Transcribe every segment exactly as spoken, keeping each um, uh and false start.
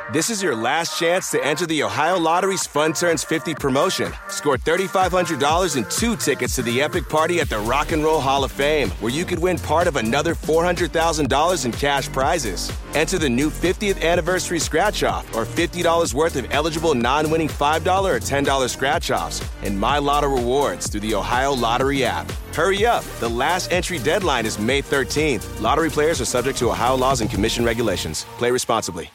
This is your last chance to enter the Ohio Lottery's Fun Turns fifty promotion. Score three thousand five hundred dollars and two tickets to the epic party at the Rock and Roll Hall of Fame, where you could win part of another four hundred thousand dollars in cash prizes. Enter the new fiftieth anniversary scratch-off or fifty dollars worth of eligible non-winning five dollars or ten dollars scratch-offs and My Lotto rewards through the Ohio Lottery app. Hurry up. The last entry deadline is May thirteenth. Lottery players are subject to Ohio laws and commission regulations. Play responsibly.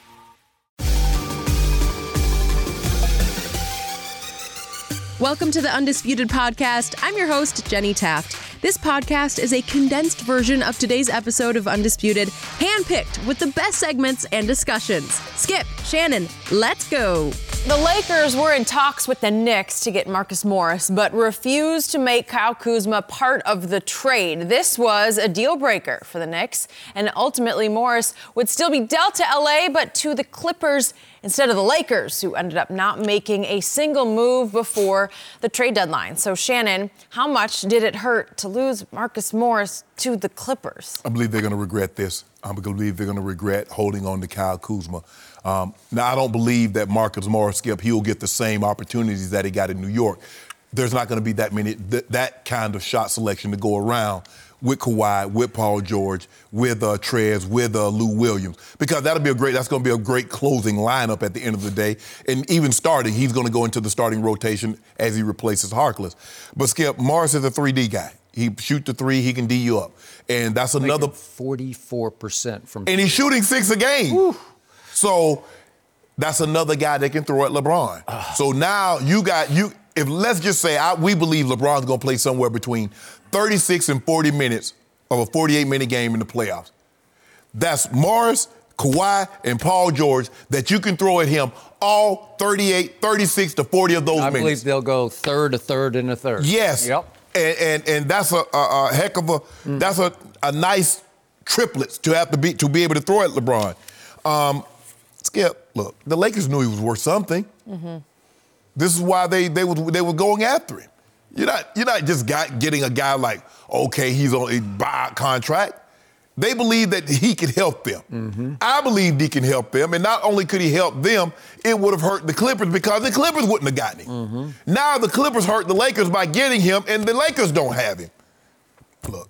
Welcome to the Undisputed Podcast. I'm your host, Jenny Taft. This podcast is a condensed version of today's episode of Undisputed, handpicked with the best segments and discussions. Skip, Shannon, let's go. The Lakers were in talks with the Knicks to get Marcus Morris, but refused to make Kyle Kuzma part of the trade. This was a deal breaker for the Knicks, and ultimately Morris would still be dealt to L A, but to the Clippers instead of the Lakers, who ended up not making a single move before the trade deadline. So, Shannon, how much did it hurt to lose Marcus Morris to the Clippers? I believe they're going to regret this. I believe they're going to regret holding on to Kyle Kuzma. Um, now, I don't believe that Marcus Morris, Skip, he'll get the same opportunities that he got in New York. There's not going to be that many, th- that kind of shot selection to go around with Kawhi, with Paul George, with uh, Trez, with uh, Lou Williams, because that'll be a great. That's going to be a great closing lineup at the end of the day. And even starting, he's going to go into the starting rotation as he replaces Harkless. But Skip, Morris is a three D guy. He shoot the three, he can D you up, and that's another forty-four percent from. And he's shooting six a game. Whew. So that's another guy that can throw at LeBron. Uh. So now you got you. If let's just say I, we believe LeBron's going to play somewhere between thirty-six and forty minutes of a forty-eight minute game in the playoffs. That's Morris, Kawhi, and Paul George that you can throw at him all thirty-eight, thirty-six to forty of those I minutes. I believe they'll go third, a third, and a third. Yes. Yep. And and, and that's a, a, a heck of a mm. that's a, a nice triplets to have to be to be able to throw at LeBron. Um, Skip, look, the Lakers knew he was worth something. Mm-hmm. This is why they they were they were going after him. You're not you're not just got, getting a guy like, okay, he's on a buyout contract. They believe that he could help them. Mm-hmm. I believed he can help them, and not only could he help them, it would have hurt the Clippers because the Clippers wouldn't have gotten him. Mm-hmm. Now the Clippers hurt the Lakers by getting him, and the Lakers don't have him. Look,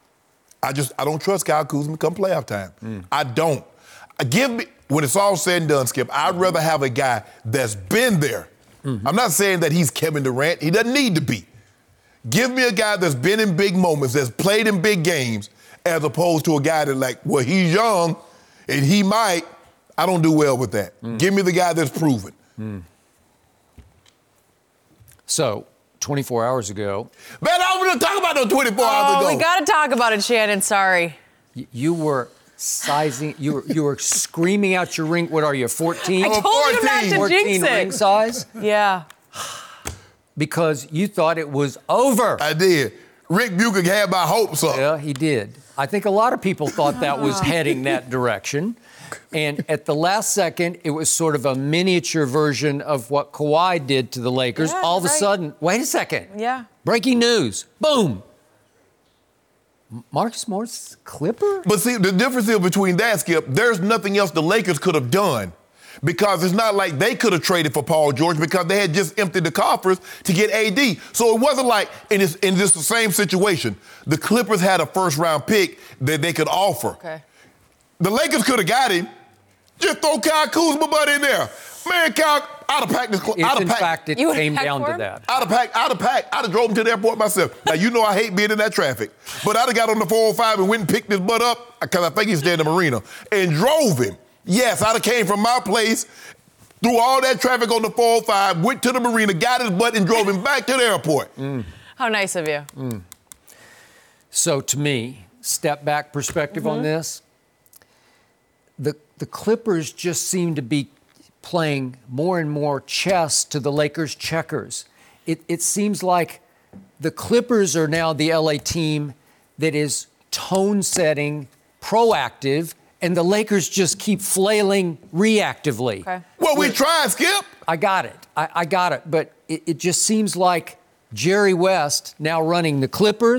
I just I don't trust Kyle Kuzma come playoff time. Mm. I don't. I give me when it's all said and done, Skip. I'd rather have a guy that's been there. Mm-hmm. I'm not saying that he's Kevin Durant. He doesn't need to be. Give me a guy that's been in big moments, that's played in big games, as opposed to a guy that like, well, he's young and he might. I don't do well with that. Mm. Give me the guy that's proven. Mm. So, twenty-four hours ago. Man, I was going to talk about those twenty-four hours Oh, ago. we got to talk about it, Shannon. Sorry. Y- you were sizing, you were, you were screaming out your ring. What are you, fourteen? I told you not to fourteen jinx it. ring size? Yeah. Because you thought it was over. I did. Rick Bucher had my hopes up. Yeah, he did. I think a lot of people thought that was heading that direction. And at the last second, it was sort of a miniature version of what Kawhi did to the Lakers. Yeah, All of right. a sudden, wait a second. Yeah. Breaking news. Boom. Marcus Morris, Clipper? But see, the difference is between that, Skip, there's nothing else the Lakers could have done. Because it's not like they could have traded for Paul George because they had just emptied the coffers to get A D. So it wasn't like, in this, in this same situation, the Clippers had a first-round pick that they could offer. Okay. The Lakers could have got him. Just throw Kyle Kuzma butt in there. Man, Kyle, I'd have packed this. If I'd have in packed, fact it You came packed down for to him? that. I'd have packed, I'd have packed, I'd have drove him to the airport myself. Now, you know I hate being in that traffic. But I'd have got on the four oh five and went and picked his butt up, because I think he's staying in the marina, and drove him. Yes, I'd have came from my place, through all that traffic on the four oh five, went to the marina, got his butt, and drove him back to the airport. Mm. How nice of you. Mm. So to me, step back perspective mm-hmm. on this, the the Clippers just seem to be playing more and more chess to the Lakers' checkers. It, it seems like the Clippers are now the L A team that is tone-setting, proactive, and the Lakers just keep flailing reactively. Okay. Well, we tried, Skip. I got it. I, I got it. But it, it just seems like Jerry West, now running the Clippers,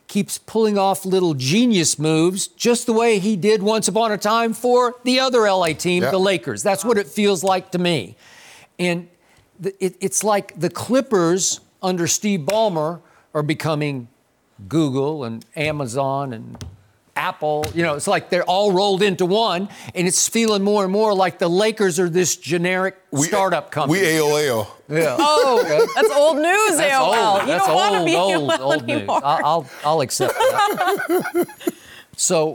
keeps pulling off little genius moves, just the way he did once upon a time for the other L A team, Yep. the Lakers. That's what it feels like to me. And the, it, it's like the Clippers under Steve Ballmer are becoming Google and Amazon and Apple. You know, it's like they're all rolled into one, and it's feeling more and more like the Lakers are this generic We- startup company. We A O L. Yeah. Oh, that's old news, That's A O L. old. You That's don't want to old, be old, A O L old news. anymore. I- I'll, I'll accept that. So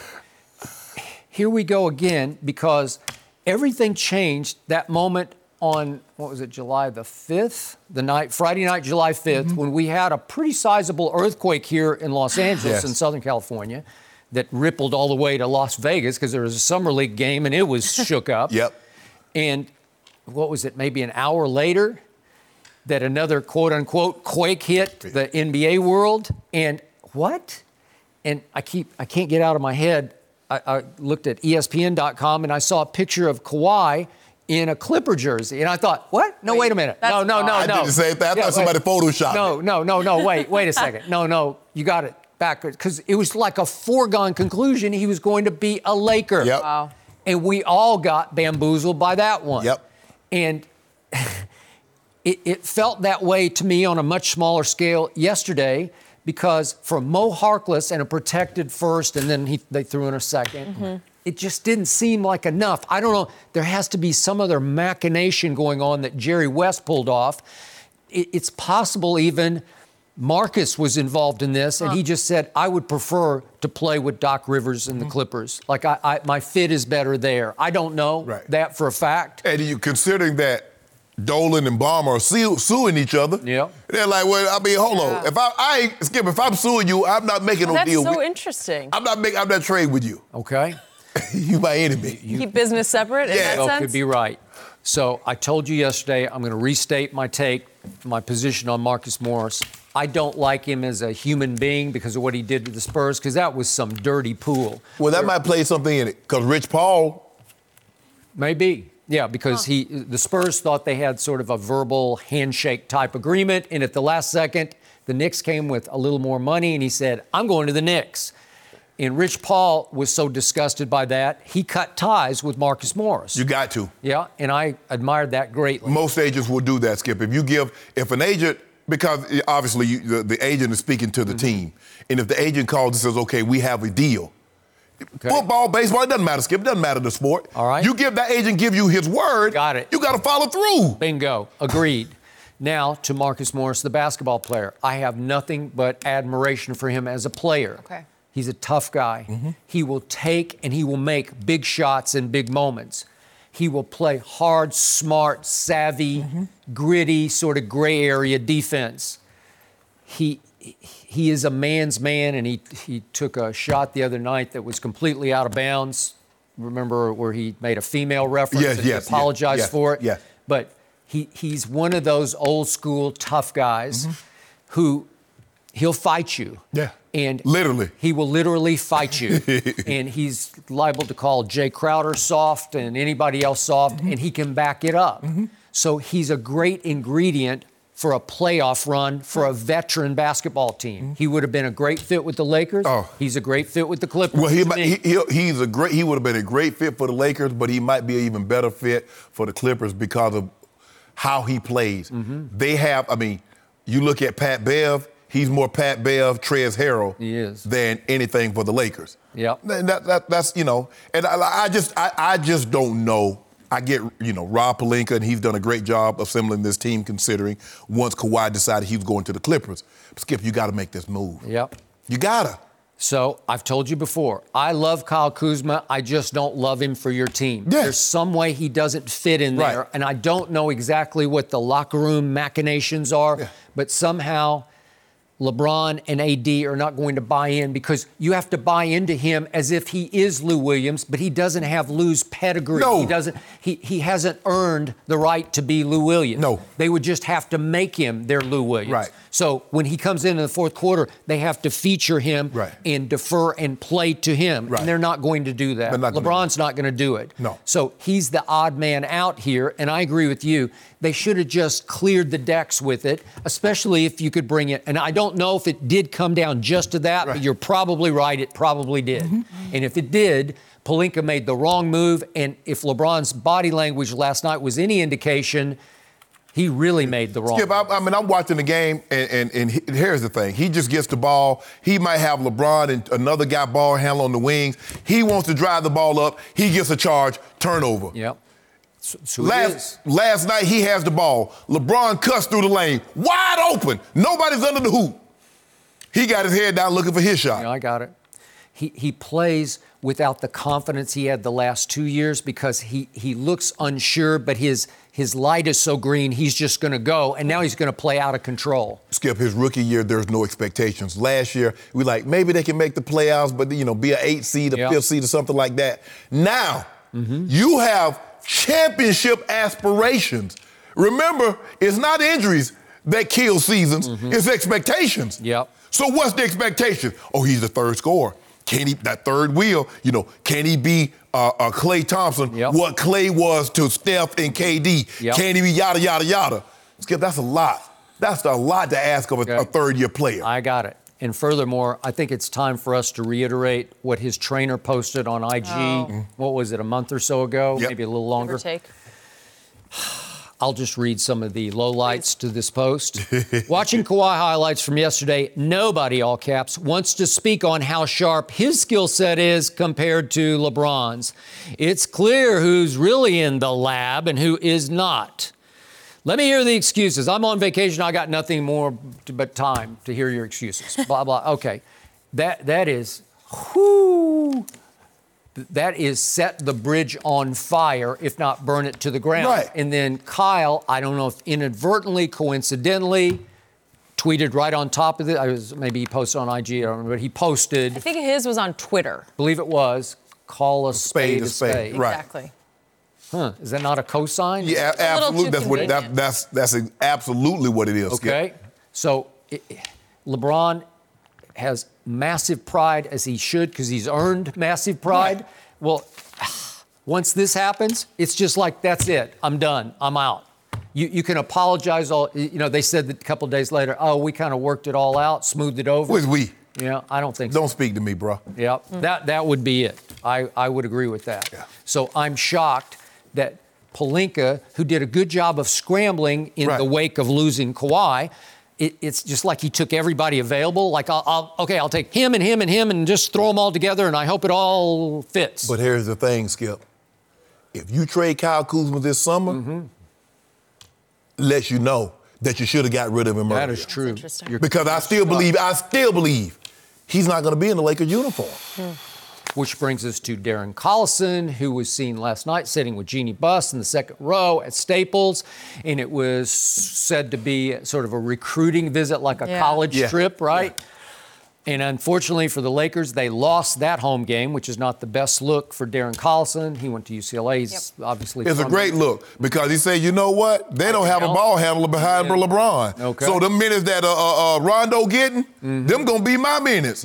here we go again, because everything changed that moment on, what was it, July the fifth? The night, Friday night, July fifth, when we had a pretty sizable earthquake here in Los Angeles Yes. in Southern California that rippled all the way to Las Vegas because there was a summer league game and it was shook up. Yep. And what was it, maybe an hour later, that another quote-unquote quake hit the N B A world? And what? And I keep, I can't get out of my head. I, I looked at E S P N dot com and I saw a picture of Kawhi in a Clipper jersey. And I thought, what? No, Wait, wait a minute. No, that's no, no, I no. did the same thing. I thought wait. somebody photoshopped No, it. no, no, no, wait, wait a second. No, no, you got it backwards. Because it was like a foregone conclusion he was going to be a Laker. Yep. Wow. And we all got bamboozled by that one. Yep. And it, it felt that way to me on a much smaller scale yesterday, because for Mo Harkless and a protected first, and then he, they threw in a 2nd Mm-hmm. it just didn't seem like enough. I don't know. There has to be some other machination going on that Jerry West pulled off. It, it's possible even Marcus was involved in this, and he just said, I would prefer to play with Doc Rivers and the Clippers. Like, I, I, my fit is better there. I don't know Right. that for a fact. And you considering that Dolan and Ballmer are su- suing each other. Yep. They're like, well, I mean, hold on. If I, I ain't, Skip, if I'm suing you, I'm not making no That's deal so with interesting. I'm not making, I'm not trading with you. Okay? You my enemy. Keep business separate in Yeah. that Oh, sense? could be right. So I told you yesterday, I'm going to restate my take, my position on Marcus Morris. I don't like him as a human being because of what he did to the Spurs, because that was some dirty pool. Well, that might play something in it, because Rich Paul, Maybe. Yeah, because he, the Spurs thought they had sort of a verbal handshake type agreement, and at the last second, the Knicks came with a little more money, and he said, I'm going to the Knicks. And Rich Paul was so disgusted by that, he cut ties with Marcus Morris. you got to. Yeah, and I admired that greatly. Most agents will do that, Skip. If you give, if an agent, because obviously you, the, the agent is speaking to the Mm-hmm. team, and if the agent calls and says, okay, we have a deal. Okay. Football, baseball, it doesn't matter, Skip. It doesn't matter the sport. All right. You give that agent give you his word. Got it. You got to follow through. Bingo. Agreed. Now to Marcus Morris, the basketball player. I have nothing but admiration for him as a player. Okay. He's a tough guy. Mm-hmm. He will take and he will make big shots in big moments. He will play hard, smart, savvy, Mm-hmm. gritty, sort of gray area defense. He he is a man's man, and he he took a shot the other night that was completely out of bounds. Remember where he made a female reference Yes, and he yes, yes, apologized yes, for it? yes. But he he's one of those old school tough guys who he'll fight you. Yeah. And Literally. he will literally fight you. And he's liable to call Jay Crowder soft and anybody else soft, and he can back it up. So he's a great ingredient for a playoff run for a veteran basketball team. He would have been a great fit with the Lakers. Oh. He's a great fit with the Clippers. Well, he, to might, me. he, he he's a great. He would have been a great fit for the Lakers, but he might be an even better fit for the Clippers because of how he plays. Mm-hmm. They have. I mean, you look at Pat Bev. He's more Pat Bev, Trez Harrell He is. than anything for the Lakers. Yep. And that, that, that's you know, and I, I just I, I just don't know. I get, you know, Rob Pelinka, and he's done a great job assembling this team, considering once Kawhi decided he was going to the Clippers. Skip, you got to make this move. Yep. You got to. So I've told you before, I love Kyle Kuzma. I just don't love him for your team. Yeah. There's some way he doesn't fit in there, Right. and I don't know exactly what the locker room machinations are, Yeah. but somehow LeBron and A D are not going to buy in, because you have to buy into him as if he is Lou Williams, but he doesn't have Lou's pedigree. No. He doesn't. He he hasn't earned the right to be Lou Williams. No. They would just have to make him their Lou Williams. Right. So when he comes in in the fourth quarter, they have to feature him Right. and defer and play to him. Right. And they're not going to do that. They're not gonna do LeBron's not going to do it. No. So he's the odd man out here, and I agree with you. They should have just cleared the decks with it, especially if you could bring it. And I don't don't know if it did come down just to that, Right. but you're probably right. It probably did. Mm-hmm. And if it did, Pelinka made the wrong move. And if LeBron's body language last night was any indication, he really made the wrong Skip, I, move. I mean, I'm watching the game, and, and, and he, here's the thing. He just gets the ball. He might have LeBron and another guy ball handle on the wings. He wants to drive the ball up. He gets a charge, turnover. Yep. So, so it is. Last, last night, he has the ball. LeBron cuts through the lane, wide open. Nobody's under the hoop. He got his head down looking for his shot. Yeah, I got it. He he plays without the confidence he had the last two years because he, he looks unsure, but his his light is so green, he's just going to go, and now he's going to play out of control. Skip, his rookie year, there's no expectations. Last year, we like, maybe they can make the playoffs, but, you know, be an eight seed, a Yep. fifth seed, or something like that. Now, mm-hmm. you have championship aspirations. Remember, it's not injuries that kill seasons, mm-hmm. it's expectations. Yep. So what's the expectation? Oh, he's the third scorer. Can he, that third wheel, you know, can he be uh, uh, Klay Thompson, yep. what Klay was to Steph and K D? Yep. Can he be yada, yada, yada? Skip, that's a lot. That's a lot to ask of a, Okay. a third-year player. I got it. And furthermore, I think it's time for us to reiterate what his trainer posted on I G, Oh. what was it, a month or so ago, Yep. maybe a little Give longer. or take. I'll just read some of the lowlights to this post. Watching Kawhi highlights from yesterday, nobody, all caps, wants to speak on how sharp his skill set is compared to LeBron's. It's clear who's really in the lab and who is not. Let me hear the excuses. I'm on vacation. I got nothing more to, but time to hear your excuses. Blah, blah. Okay. That, that is, whoo. That is set the bridge on fire, if not burn it to the ground. Right. And then Kyle, I don't know if inadvertently, coincidentally, tweeted right on top of it. I was maybe he posted on I G, I don't remember, but he posted. I think his was on Twitter. Believe it was, call a spade a spade. spade. Right. Exactly. Huh? Is that not a cosign? Yeah, little absolutely. too That's what that, convenient. that's that's absolutely what it is. Skip. Okay. So it, LeBron has massive pride, as he should, because he's earned massive pride. Right. Well, once this happens, it's just like, that's it. I'm done. I'm out. You you can apologize all, you know, they said that a couple of days later, oh, we kind of worked it all out, smoothed it over. Where's we? Yeah, I don't think so. Don't speak to me, bro. Yeah, that, that would be it. I, I would agree with that. Yeah. So I'm shocked that Pelinka, who did a good job of scrambling in Right. the wake of losing Kawhi, it, it's just like he took everybody available. Like, I'll, I'll, okay, I'll take him and him and him and just throw them all together, and I hope it all fits. But here's the thing, Skip. If you trade Kyle Kuzma this summer, Mm-hmm. lets you know that you should have got rid of him that earlier. is true. interesting. You're- Because I still believe, I still believe he's not going to be in the Lakers uniform. Which brings us to Darren Collison, who was seen last night sitting with Jeannie Buss in the second row at Staples. And it was said to be sort of a recruiting visit, like a Yeah. college Yeah. trip, right? And unfortunately for the Lakers, they lost that home game, which is not the best look for Darren Collison. He went to U C L A. He's obviously It's a from- great look because he said, you know what? They don't have a help. ball handler behind Yeah. LeBron. Okay. So the minutes that uh, uh, uh, Rondo getting, them going to be my minutes.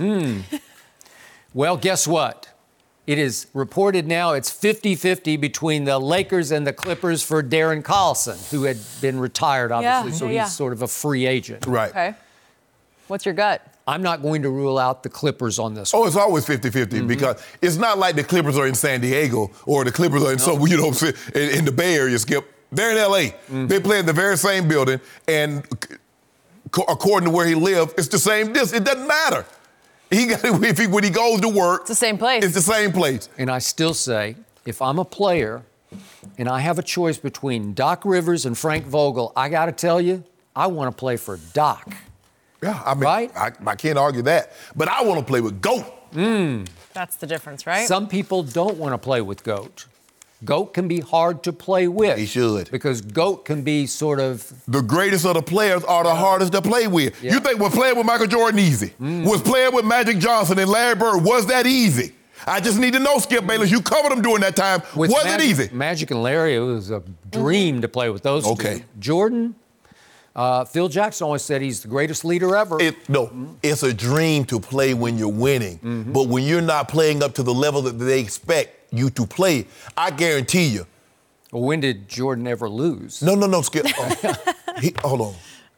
Well, guess what? It is reported now it's fifty-fifty between the Lakers and the Clippers for Darren Collison, who had been retired, obviously, Yeah, so yeah, he's yeah. sort of a free agent. Right. Okay. What's your gut? I'm not going to rule out the Clippers on this one. Oh, it's always fifty-fifty Mm-hmm. because it's not like the Clippers are in San Diego or the Clippers are in some, you know, what I'm saying, in, in the Bay Area, Skip. They're in L A. Mm-hmm. They play in the very same building, and c- according to where he lives, it's the same distance. It doesn't matter. He got if he, when he goes to work, It's the same place. It's the same place. And I still say, if I'm a player and I have a choice between Doc Rivers and Frank Vogel, I got to tell you, I want to play for Doc. Yeah, I mean, Right? I, I can't argue that. But I want to play with GOAT. That's the difference, right? Some people don't want to play with GOAT. GOAT can be hard to play with. He should. Because GOAT can be sort of, The greatest of the players are the hardest to play with. Yeah. You think was playing with Michael Jordan easy? Was playing with Magic Johnson and Larry Bird, was that easy? I just need to know, Skip Bayless, you covered them during that time. with was Magic, it easy? Magic and Larry, it was a dream to play with those Okay. two. Jordan, uh, Phil Jackson always said he's the greatest leader ever. It, no, it's a dream to play when you're winning. But when you're not playing up to the level that they expect you to play, I guarantee you. Well, when did Jordan ever lose? No, no, no, Skip. Oh, he, hold on.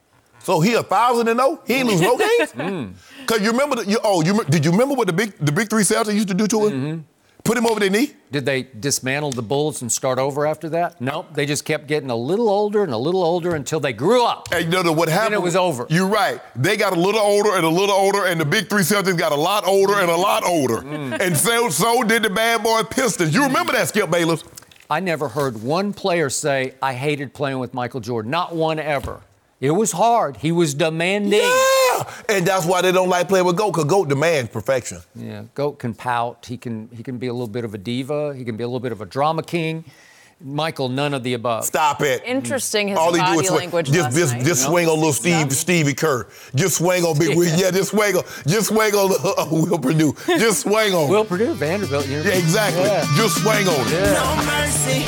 So he a thousand and oh? He ain't lose no games? Because you remember, the, you, oh, you, did you remember what the big the big three Celtics used to do to him? Mm-hmm. Put him over their knee? Did they dismantle the Bulls and start over after that? Nope. They just kept getting a little older and a little older until they grew up. And you know what happened? Then it was over. You're right. They got a little older and a little older, and the big three Celtics got a lot older and a lot older. Mm. And so, so did the bad boy Pistons. You remember that, Skip Bayless? I never heard one player say, I hated playing with Michael Jordan. Not one ever. It was hard. He was demanding. Yeah, and that's why they don't like playing with GOAT, because GOAT demands perfection. Yeah, GOAT can pout. He can he can be a little bit of a diva. He can be a little bit of a drama king. Michael, none of the above. Stop it. Interesting, his All he body do is swing. language Just, last just, night. just No. swing on little Steve, Stevie Kerr. Just swing on Big Will. Yeah, just swing on, just swing on uh, Will Purdue. Just swing on. Will Purdue, Vanderbilt. Yeah, exactly. Yeah. Just swing on it. Yeah. No mercy.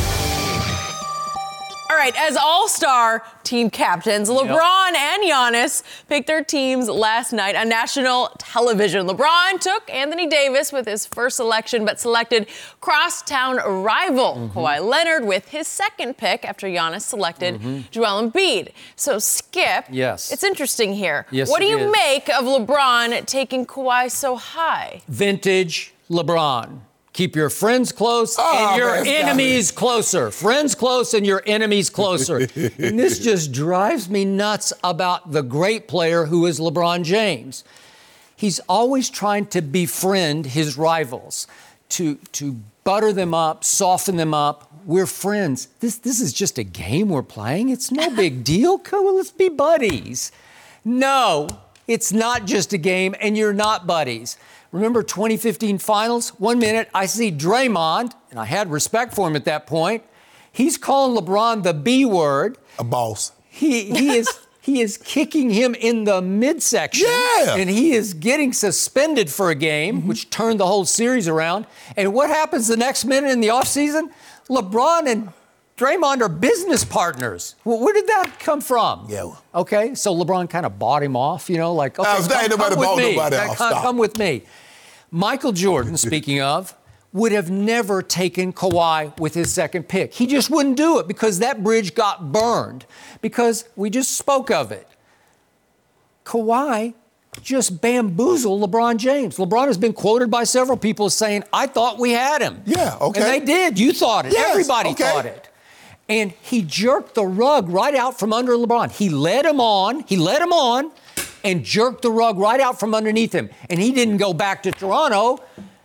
All right, as all-star team captains, LeBron and Giannis picked their teams last night on national television. LeBron took Anthony Davis with his first selection, but selected crosstown rival mm-hmm. Kawhi Leonard with his second pick after Giannis selected mm-hmm. Joel Embiid. So, Skip, yes. it's interesting here. Yes, what do it you is. make of LeBron taking Kawhi so high? Vintage LeBron. Keep your friends close Oh, and your man, enemies closer. Friends close and your enemies closer. And this just drives me nuts about the great player who is LeBron James. He's always trying to befriend his rivals, to, to butter them up, soften them up. We're friends. This, this is just a game we're playing. It's no big deal. Come on, let's be buddies. No, it's not just a game, and you're not buddies. Remember twenty fifteen finals? One minute, I see Draymond, and I had respect for him at that point. He's calling LeBron the B word. A boss. He he is he is kicking him in the midsection. Yeah. And he is getting suspended for a game, mm-hmm. which turned the whole series around. And what happens the next minute in the offseason? LeBron and Draymond are business partners. Well, where did that come from? Yeah. Okay, so LeBron kind of bought him off, you know, like, okay, I was come, ain't nobody come with bought me. nobody Come, off. come, Stop. come with me. Michael Jordan, speaking of, would have never taken Kawhi with his second pick. He just wouldn't do it because that bridge got burned. Because we just spoke of it. Kawhi just bamboozled LeBron James. LeBron has been quoted by several people as saying, I thought we had him. Yeah, okay. And they did. You thought it. Yes, Everybody okay. thought it. And he jerked the rug right out from under LeBron. He led him on. He led him on and jerked the rug right out from underneath him. And he didn't go back to Toronto.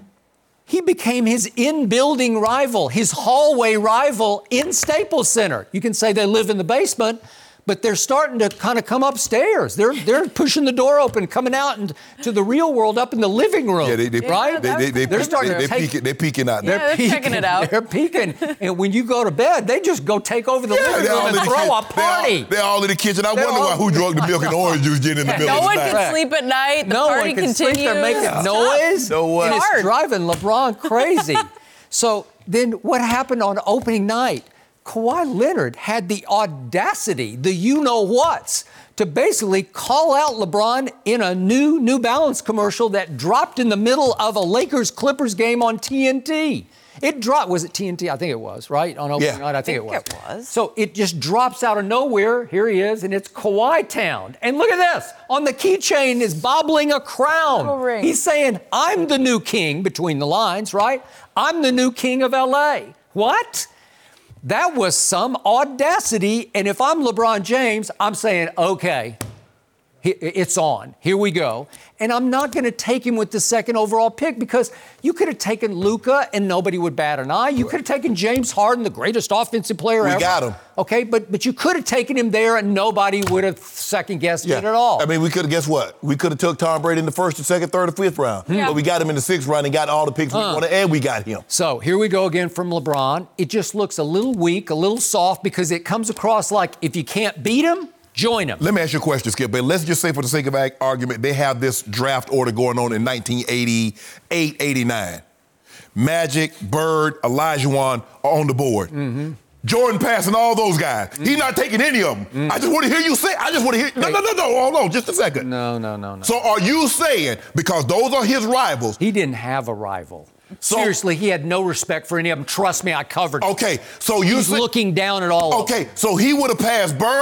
He became his in-building rival, his hallway rival in Staples Center. You can say they live in the basement, but they're starting to kind of come upstairs. They're they're pushing the door open, coming out and to the real world up in the living room. Yeah, they, they, right? they, they, they, They're they, starting they, to they, take- peeking, they're peeking out Yeah, there. they're checking it out. They're peeking. And when you go to bed, they just go take over the Yeah, living they're all room in and the throw kitchen. a party. They're all, they're all in the kitchen. I They're wonder all- why who drunk the milk and orange juice in the middle No of one the night. can sleep at night. The no party one can continues. sleep. They're making Stop. noise. No one. And it's Hard. driving LeBron crazy. So then what happened on opening night? Kawhi Leonard had the audacity, the you-know-whats, to basically call out LeBron in a new New Balance commercial that dropped in the middle of a Lakers-Clippers game on T N T. It dropped. Was it T N T? I think it was, right? On opening Yeah. night, I think, think it was. it was. So it just drops out of nowhere. Here he is, and it's Kawhi Town. And look at this. On the keychain is bobbling a crown. Little ring. He's saying, I'm the new king, between the lines, right? I'm the new king of L A. What? That was some audacity. And if I'm LeBron James, I'm saying, okay, it's on. Here we go. And I'm not going to take him with the second overall pick because you could have taken Luka and nobody would bat an eye. You could have taken James Harden, the greatest offensive player We ever. got him. Okay, but but you could have taken him there and nobody would have second-guessed it at all. I mean, we could have, guess what? We could have took Tom Brady in the first, the second, third, or fifth round. Yeah. But we got him in the sixth round and got all the picks we Uh. wanted, and we got him. So here we go again from LeBron. It just looks a little weak, a little soft, because it comes across like if you can't beat him, join him. Let me ask you a question, Skip. But let's just say, for the sake of ag- argument, they have this draft order going on in nineteen eighty-eight, eighty-nine. Magic, Bird, Olajuwon are on the board. Mm-hmm. Jordan passing all those guys. Mm-hmm. He's not taking any of them. Mm-hmm. I just want to hear you say. I just want to hear. No, no, no, no. Hold on, just a second. No, no, no, no. So are you saying because those are his rivals? He didn't have a rival. So- Seriously, he had no respect for any of them. Trust me, I covered it. Okay, so you He's say- looking down at all of them. Okay, so he would have passed Bird,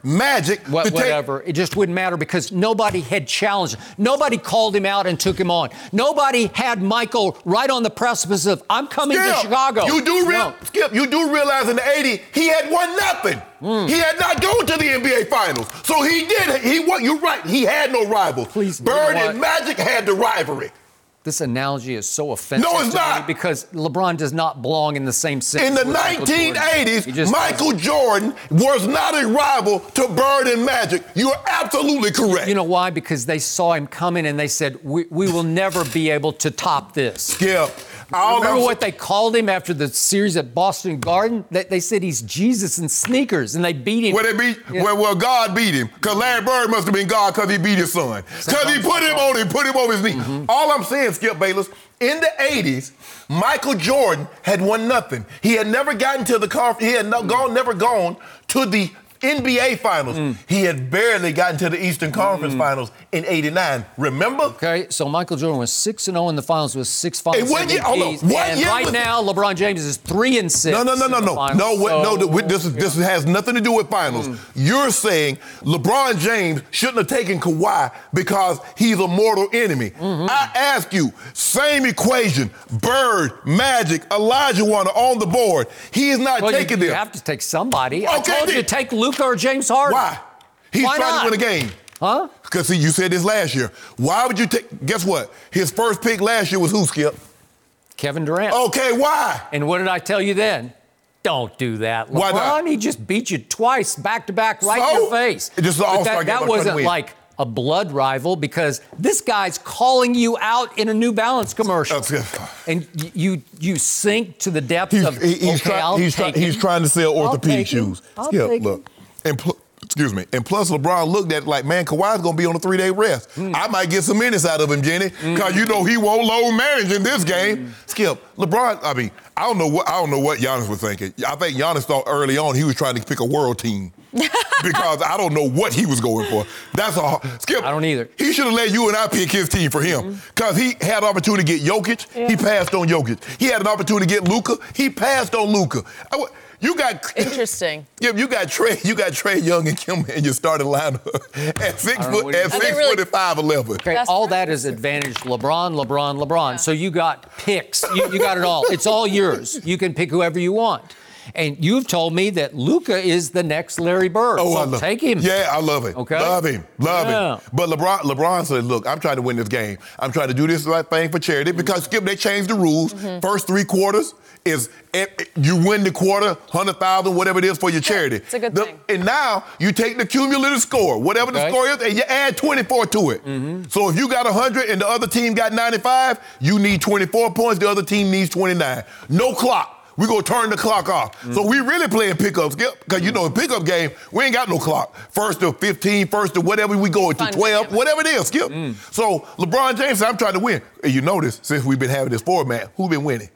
Magic What, to take. whatever. It just wouldn't matter because nobody had challenged him. Nobody called him out and took him on. Nobody had Michael right on the precipice of, I'm coming Skip, to Chicago. You do real, No. Skip, you do realize in the eighties, he had won nothing. Mm. He had not gone to the N B A Finals. So he did, he won, you're right, he had no rival. Please, Bird you know and Magic had the rivalry. This analogy is so offensive No, it's to not. me because LeBron does not belong in the same sentence. In the with Michael nineteen eighties, Jordan. He just Michael doesn't. Jordan was not a rival to Bird and Magic. You are absolutely correct. You know why? Because they saw him coming and they said, we, we will never be able to top this. Skip. All Remember I'm- what they called him after the series at Boston Garden? They, they said he's Jesus in sneakers, and they beat him. Well, they beat, Yeah. well, well, God beat him. Because Larry Bird must have been God because he beat his son. Because he put him on him, put him on his knee. Mm-hmm. All I'm saying, Skip Bayless, in the eighties, Michael Jordan had won nothing. He had never gotten to the conference. He had no, gone, never gone to the N B A Finals. Mm. He had barely gotten to the Eastern Conference Mm. Finals in eighty-nine. Remember? Okay, so Michael Jordan was six and zero in the finals with six finals Hey, what year- hold on, M V Ps, what and year right was- now LeBron James is three and six. No, no, no, no, in the no, finals. no, what, no. So, the- This is this has nothing to do with finals. Mm. You're saying LeBron James shouldn't have taken Kawhi because he's a mortal enemy. Mm-hmm. I ask you, same equation. Bird, Magic, Elijah Warner on the board. He is not well, taking you, you them. have to take somebody. I Okay, told you to then. take Luka or James Harden. Why? He's Why trying not? to win a game. Huh? Because see, you said this last year. Why would you take? Guess what? His first pick last year was who, Skip? Kevin Durant. Okay, why? And what did I tell you then? Don't do that. LeBron, Why not? he just beat you twice, back to back, right in So? your face. It just an But all-star that, game, that I'm trying to wasn't win. like a blood rival because this guy's calling you out in a New Balance commercial. And y- you you sink to the depths He's, of, he- he's, okay, try- I'll he's, try- take he's him. trying to sell I'll orthopedic take him. shoes. I'll Skip, take look. And pl- excuse me. And plus, LeBron looked at it like, man, Kawhi's going to be on a three-day rest. Hmm. I might get some minutes out of him, Jenny, because you know he won't load manage in this game. Hmm. Skip, LeBron, I mean, I don't know what I don't know what Giannis was thinking. I think Giannis thought early on he was trying to pick a world team. Because I don't know what he was going for. That's all. Skip. I don't either. He should have let you and I pick his team for him. Because he had an opportunity to get Jokic. Yeah. He passed on Jokic. He had an opportunity to get Luka. He passed on Luka. You got Interesting. Yeah, you got Trey. You got Trey Young and Kim in your starting lineup at six I don't know foot what you're at saying. six really- foot and five eleven. Okay, That's all perfect. that is advantage LeBron, LeBron, LeBron. So you got picks. You, you got it all. It's all yours. You can pick whoever you want. And you've told me that Luka is the next Larry Bird. Oh, so I love take him. Yeah, I love him. Okay. Love him. Love Yeah. him. But LeBron, LeBron said, look, I'm trying to win this game. I'm trying to do this right thing for charity because Skip, they changed the rules. Mm-hmm. First three quarters is eh, eh, you win the quarter, one hundred thousand, whatever it is for your charity. it's a good The- thing. And now you take the cumulative score, whatever the Okay. score is, and you add twenty-four to it. Mm-hmm. So if you got one hundred and the other team got ninety-five, you need twenty-four points, the other team needs twenty-nine. No clock. We're going to turn the clock off. Mm-hmm. So we really playing pickup, Skip, because you know in pickup game, we ain't got no clock. First to fifteen, first to whatever we go to Fun twelve, game. whatever it is, Skip. Mm. So LeBron James said, I'm trying to win. And you notice, since we've been having this format, who been winning?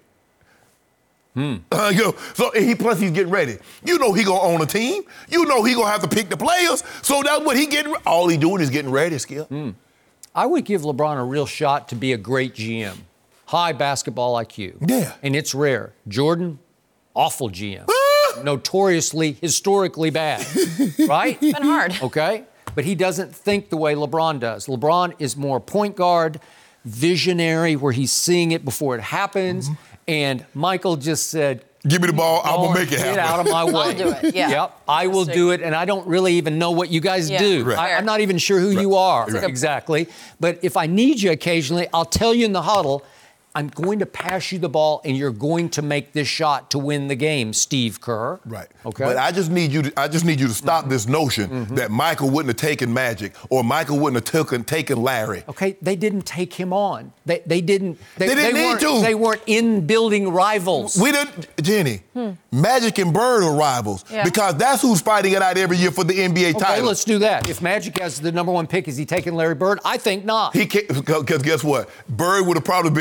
Hmm. Uh, you know, so and he plus he's getting ready. You know he gonna own a team. You know he gonna have to pick the players. So that's what he getting. All he doing is getting ready, Skip. Hmm. I would give LeBron a real shot to be a great G M. High basketball I Q. Yeah. And it's rare. Jordan, awful G M. Notoriously, historically bad. Right? Been hard. Okay? But he doesn't think the way LeBron does. LeBron is more point guard, visionary, where he's seeing it before it happens. Mm-hmm. And Michael just said, Give me the ball. I'm "Lord, gonna make it get happen. out of my way. I'll do it, yeah. Yep, I will Interesting. do it, and I don't really even know what you guys Yeah. do. Right. I, I'm not even sure who you are Right. exactly. But if I need you occasionally, I'll tell you in the huddle, I'm going to pass you the ball, and you're going to make this shot to win the game, Steve Kerr. Right. Okay. But I just need you to I just need you to stop Mm-hmm. this notion that Michael wouldn't have taken Magic or Michael wouldn't have taken taken Larry. Okay, they didn't take him on. They they didn't. They, They didn't need weren't, to. They weren't in building rivals. We didn't, Jenny. Magic and Bird are rivals Yeah. because that's who's fighting it out every year for the N B A Okay, title. let's do that. If Magic has the number one pick, is he taking Larry Bird? I think not. He can't because guess what? Bird would have probably been leading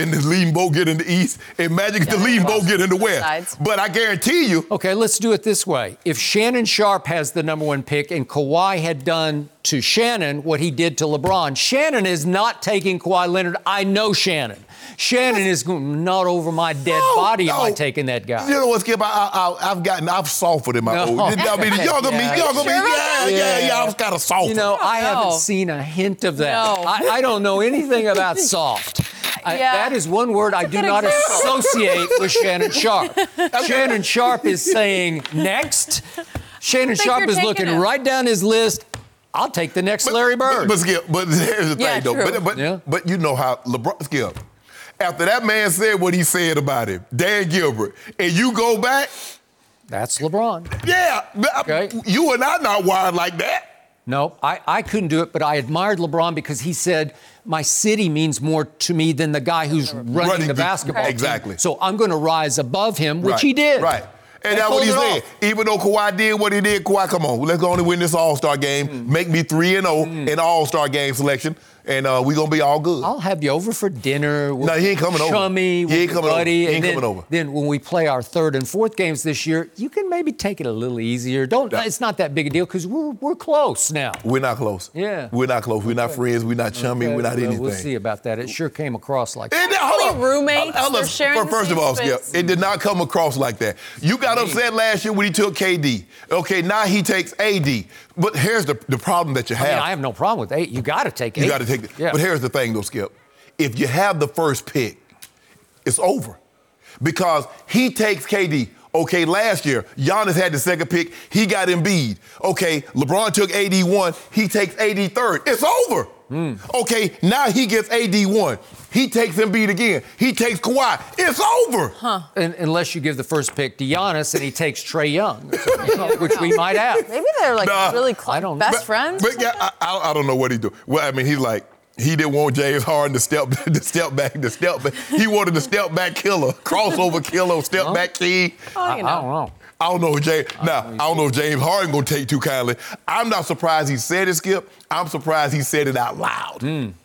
leading both get in the East, and Magic is the leading both get in the West. Sides. But I guarantee you. Okay, let's do it this way. If Shannon Sharpe has the number one pick and Kawhi had done to Shannon what he did to LeBron, Shannon is not taking Kawhi Leonard. I know Shannon. Shannon is going, not over my dead No, body no. am I taking that guy. You know what, Skip? I, I, I've gotten, I've softened in my No. old. I mean, the younger me, Yeah. younger me, Sure about yeah, that? yeah, yeah, I was kind of soft. You know, I know. haven't seen a hint of that. No. I, I don't know anything about soft. I, Yeah. that is one word I do good not example. associate with Shannon Sharpe. Shannon Sharpe is saying next. Shannon think Sharpe you're is taking looking it. right down his list. I'll take the next Larry Bird. But, but Skip, but here's the Yeah, thing, though. true. But, but, Yeah. but you know how LeBron, Skip, after that man said what he said about him, Dan Gilbert, and you go back, That's LeBron. yeah, Okay. you and I not wired like that. No, I, I couldn't do it, but I admired LeBron because he said, my city means more to me than the guy who's running, Running the the- basketball team. Exactly. So I'm going to rise above him, which right. he did. Right. And They that's what he pulled it said. off. Even though Kawhi did what he did, Kawhi, come on, let's go on and win this All-Star game. Mm. Make me three and oh in All-Star game selection, and uh, we're going to be all good. I'll have you over for dinner. We'll No, he ain't coming over. chummy, He we'll ain't be coming over. buddy, He ain't and then, coming over. Then when we play our third and fourth games this year, you can maybe take it a little easier. Don't. No. It's not that big a deal because we're we're close now. We're not close. Yeah. We're not close. We're not friends. We're not chummy. Okay, We're not well, anything. We'll see about that. It sure came across like And that. now, hold How on. many roommates Uh, are look, sharing the First of same all, Skip, space? it did not come across like that. You got upset last year when he took K D. Okay, now he takes A D. But here's the, the problem that you I have. mean, I have no problem with eight. You got to take eight. You got to take it. Yeah. But here's the thing, though, Skip. If you have the first pick, it's over. Because he takes K D. Okay, last year, Giannis had the second pick. He got Embiid. Okay, LeBron took A D one. He takes A D third. It's over. Mm. Okay, now he gets A D one. He takes Embiid again. He takes Kawhi. It's over. Huh. And, unless you give the first pick to Giannis and he takes Trae Young, which we might have. Maybe they're like Nah. really close, I don't- best But- friends. But yeah, I, I, I don't know what he do. Well, I mean, he's like, he didn't want James Harden to step, to step back, to step back. He wanted the step back killer, crossover killer, step back king. Oh, I, you I don't know. know. I don't know if James. Now, I don't know if James Harden gonna take too kindly. I'm not surprised he said it, Skip. I'm surprised he said it out loud.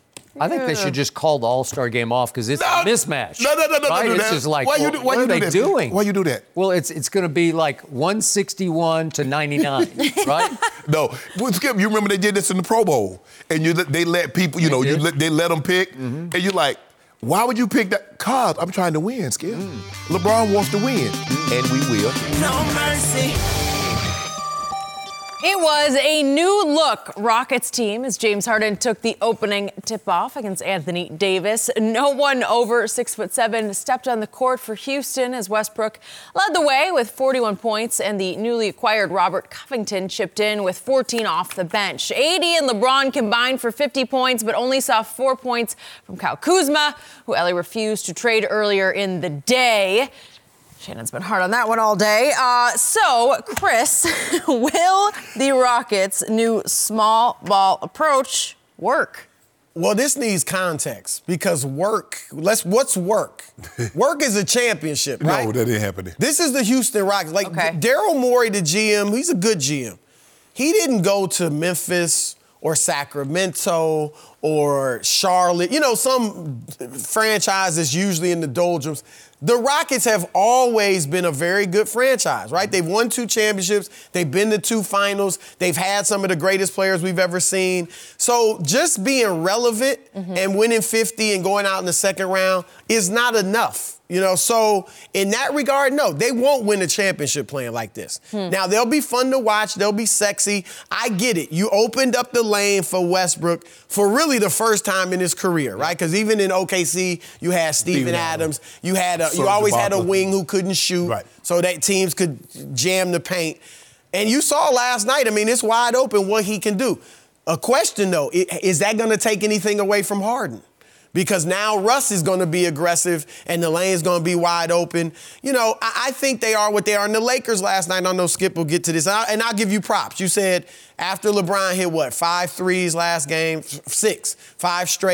I think they should just call the All-Star game off because it's No, a mismatch. No, no, no, no, right? no, no. It's just like, why you well, do, why what you are do they that? doing? Why you do that? Well, it's it's going to be like one sixty-one to ninety-nine, right? No, well, Skip, you remember they did this in the Pro Bowl, and you they let people, you They know, you did. let, they let them pick, Mm-hmm. and you're like, why would you pick that? Cause I'm trying to win, Skip. Mm. LeBron wants to win, and we will. No mercy. It was a new look Rockets team as James Harden took the opening tip-off against Anthony Davis. No one over six foot seven stepped on the court for Houston as Westbrook led the way with forty-one points, and the newly acquired Robert Covington chipped in with fourteen off the bench. A D and LeBron combined for fifty points, but only saw four points from Kyle Kuzma, who Ellie refused to trade earlier in the day. Shannon's been hard on that one all day. Uh, so, Chris, will the Rockets' new small ball approach work? Well, this needs context because work, let's, what's work? Work is a championship, right? No, that ain't happening. This is the Houston Rockets. Like, Okay. Daryl Morey, the G M, he's a good G M. He didn't go to Memphis or Sacramento or Charlotte, you know, some franchises usually in the doldrums. The Rockets have always been a very good franchise, right? They've won two championships. They've been to two finals. They've had some of the greatest players we've ever seen. So just being relevant and winning fifty and going out in the second round is not enough. You know, so in that regard, no, they won't win a championship playing like this. Now, they'll be fun to watch. They'll be sexy. I get it. You opened up the lane for Westbrook for really the first time in his career, right? Because even in O K C, you had Steven Steven Adams. You had a, you Serge always had a Ibaka. wing who couldn't shoot, Right. so that teams could jam the paint. And you saw last night, I mean, it's wide open what he can do. A question, though, i- is that going to take anything away from Harden? Because now Russ is going to be aggressive and the lane's going to be wide open. You know, I, I think they are what they are. And the Lakers last night, I know Skip will get to this, and, I, and I'll give you props. You said after LeBron hit, what, five threes last game? F- Six. Five straight.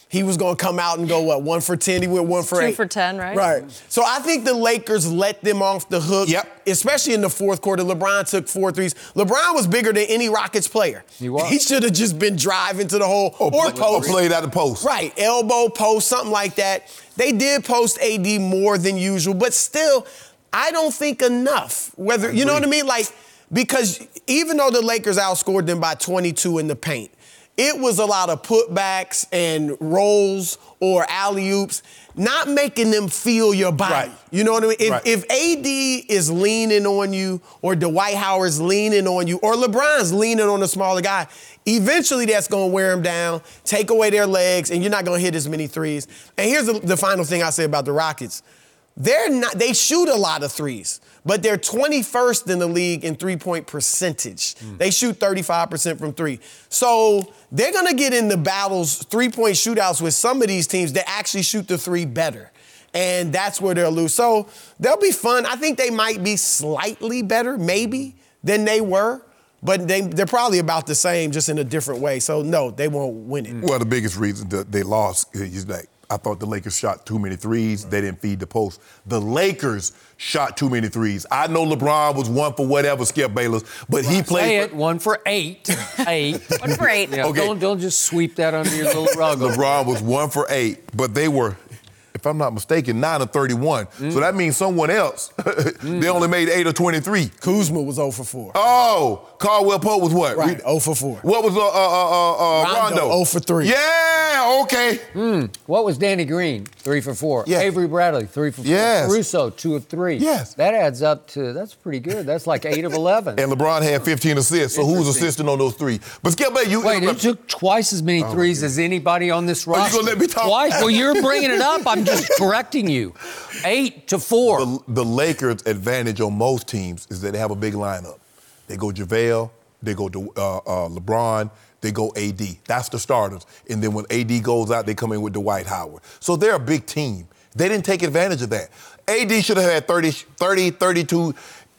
he was going to come out and go, what, one for ten? He went one for Two eight. for ten, right? Right. So I think the Lakers let them off the hook. Yep. Especially in the fourth quarter. LeBron took four threes. LeBron was bigger than any Rockets player. He was. He should have just been driving to the hole or, Or, post. or played out the post. Right. Elbow, post, something like that. They did post A D more than usual, but still, I don't think enough. Whether, you know what I mean? Like, because even though the Lakers outscored them by twenty-two in the paint, it was a lot of putbacks and rolls or alley-oops, not making them feel your body. Right. You know what I mean? If, Right. if A D is leaning on you, or Dwight Howard's leaning on you, or LeBron's leaning on a smaller guy, eventually that's going to wear them down, take away their legs, and you're not going to hit as many threes. And here's the, the final thing I say about the Rockets. They're not, they shoot a lot of threes, but they're twenty-first in the league in three-point percentage. Mm. They shoot thirty-five percent from three. So they're going to get into battles, three-point shootouts with some of these teams that actually shoot the three better. And that's where they'll lose. So they'll be fun. I think they might be slightly better, maybe, than they were. But they, they're probably about the same, just in a different way. So, no, they won't win it. Well, the biggest reason that they lost is like, I thought the Lakers shot too many threes. They didn't feed the post. The Lakers shot too many threes. I know LeBron was one for whatever, Skip Bayless, but he played. Say for, it, one for eight. Eight. One for eight. Yeah, Okay. don't, don't just sweep that under your little rug. LeBron was one for eight, but they were, if I'm not mistaken, nine of thirty-one. Mm. So that means someone else, mm. they only made eight of twenty-three. Kuzma was zero for four. Oh, Caldwell Pope was what? Right, zero for four. What was uh, uh, uh, uh, Rondo, Rondo? zero for three. Yeah, okay. Mm. What was Danny Green? Three for four. Yeah. Avery Bradley, three for four. Yes. Caruso, two of three. Yes. That adds up to, that's pretty good. That's like eight of eleven. And LeBron had fifteen assists, so who was assisting on those three? But Skip Bayless, you... Wait, it took twice as many Oh, threes okay. as anybody on this roster. you gonna let me talk? Twice? Well, you're bringing it up. I'm just correcting you. Eight to four. The, the Lakers' advantage on most teams is that they have a big lineup. They go JaVale, they go to uh, uh, LeBron, they go A D. That's the starters. And then when A D goes out, they come in with Dwight Howard. So they're a big team. They didn't take advantage of that. A D should have had thirty, thirty, thirty-two.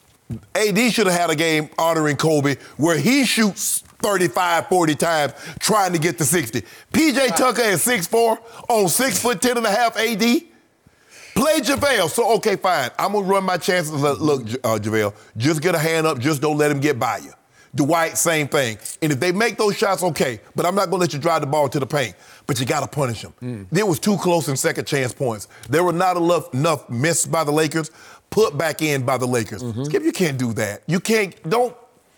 A D should have had a game honoring Kobe where he shoots thirty-five, forty times trying to get to sixty. P J Tucker at six foot four on six foot ten and a half A D. Play JaVale. So, okay, fine. I'm going to run my chances. Look, look uh, JaVale, just get a hand up. Just don't let him get by you. Dwight, same thing. And if they make those shots, okay. But I'm not going to let you drive the ball to the paint. But you got to punish them. Mm. It was too close in second chance points. There were not enough, enough missed by the Lakers, put back in by the Lakers. Mm-hmm. Skip, you can't do that. You can't, don't.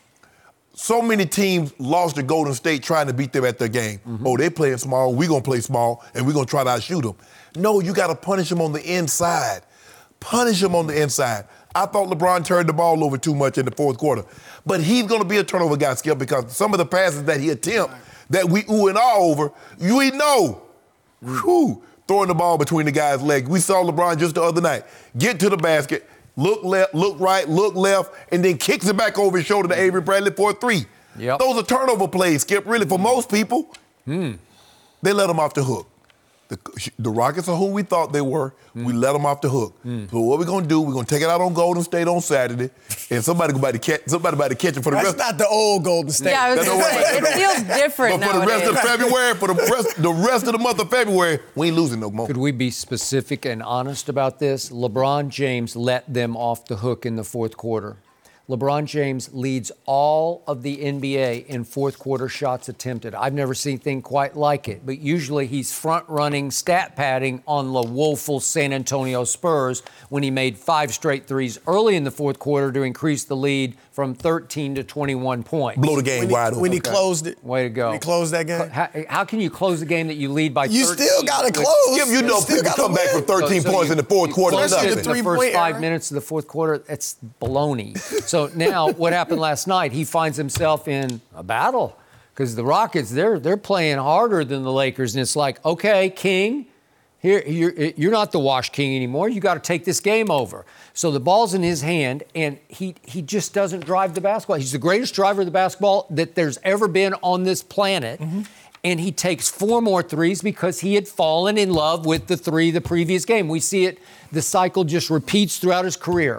So many teams lost to Golden State trying to beat them at their game. Mm-hmm. Oh, they playing small, we going to play small, and we're going to try to outshoot them. No, you got to punish them on the inside. Punish them on the inside. I thought LeBron turned the ball over too much in the fourth quarter. But he's going to be a turnover guy, Skip, because some of the passes that he attempt that we ooh and ah over, you we know. Whew, throwing the ball between the guy's legs. We saw LeBron just the other night. Get to the basket, look left, look right, look left, and then kicks it back over his shoulder to Avery Bradley for a three. Yep. Those are turnover plays, Skip, really, for most people. Mm. They let them off the hook. The, the Rockets are who we thought they were. Mm. We let them off the hook. Mm. So what we're going to do, we're going to take it out on Golden State on Saturday, and somebody about to catch, somebody about to catch it for the That's rest. not the old Golden State. Yeah, I was That's gonna the say, way- it feels different But for the rest of nowadays. February, for the rest, the rest of the month of February, we ain't losing no more. Could we be specific and honest about this? LeBron James let them off the hook in the fourth quarter. LeBron James leads all of the N B A in fourth quarter shots attempted. I've never seen anything quite like it, but usually he's front-running, stat padding on the woeful San Antonio Spurs when he made five straight threes early in the fourth quarter to increase the lead from thirteen to twenty-one points. Blow the game When he, wide open. when he Okay. closed it. Way to go. When he closed that game. How, how can you close a game that you lead by You thirteen? still got to close. Skip, you know still people gotta come back win. from thirteen So- so points you- in the fourth you quarter. close Especially it the in the three-point first five era. minutes of the fourth quarter, that's baloney. So now what happened last night? He finds himself in a battle because the Rockets, they're they're playing harder than the Lakers, and it's like, okay, King, here you're you're not the Wash King anymore. You got to take this game over. So the ball's in his hand, and he he just doesn't drive the basketball. He's the greatest driver of the basketball that there's ever been on this planet. Mm-hmm. And he takes four more threes because he had fallen in love with the three the previous game. We see it, the cycle just repeats throughout his career.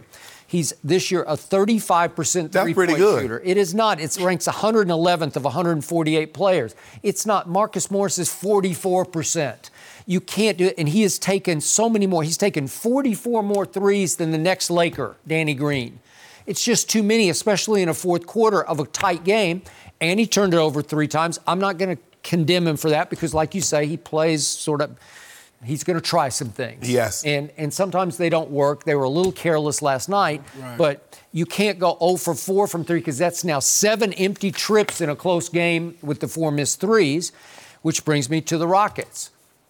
He's this year a thirty-five percent That's three-point pretty good. shooter. It is not. It ranks one hundred eleventh of one hundred forty-eight players. It's not. Marcus Morris is forty-four percent. You can't do it. And he has taken so many more. He's taken forty-four more threes than the next Laker, Danny Green. It's just too many, especially in a fourth quarter of a tight game. And he turned it over three times. I'm not going to condemn him for that because, like you say, he plays sort of – he's going to try some things. Yes. And and sometimes they don't work. They were a little careless last night. Right. But you can't go zero for four from three because that's now seven empty trips in a close game with the four missed threes, which brings me to the Rockets.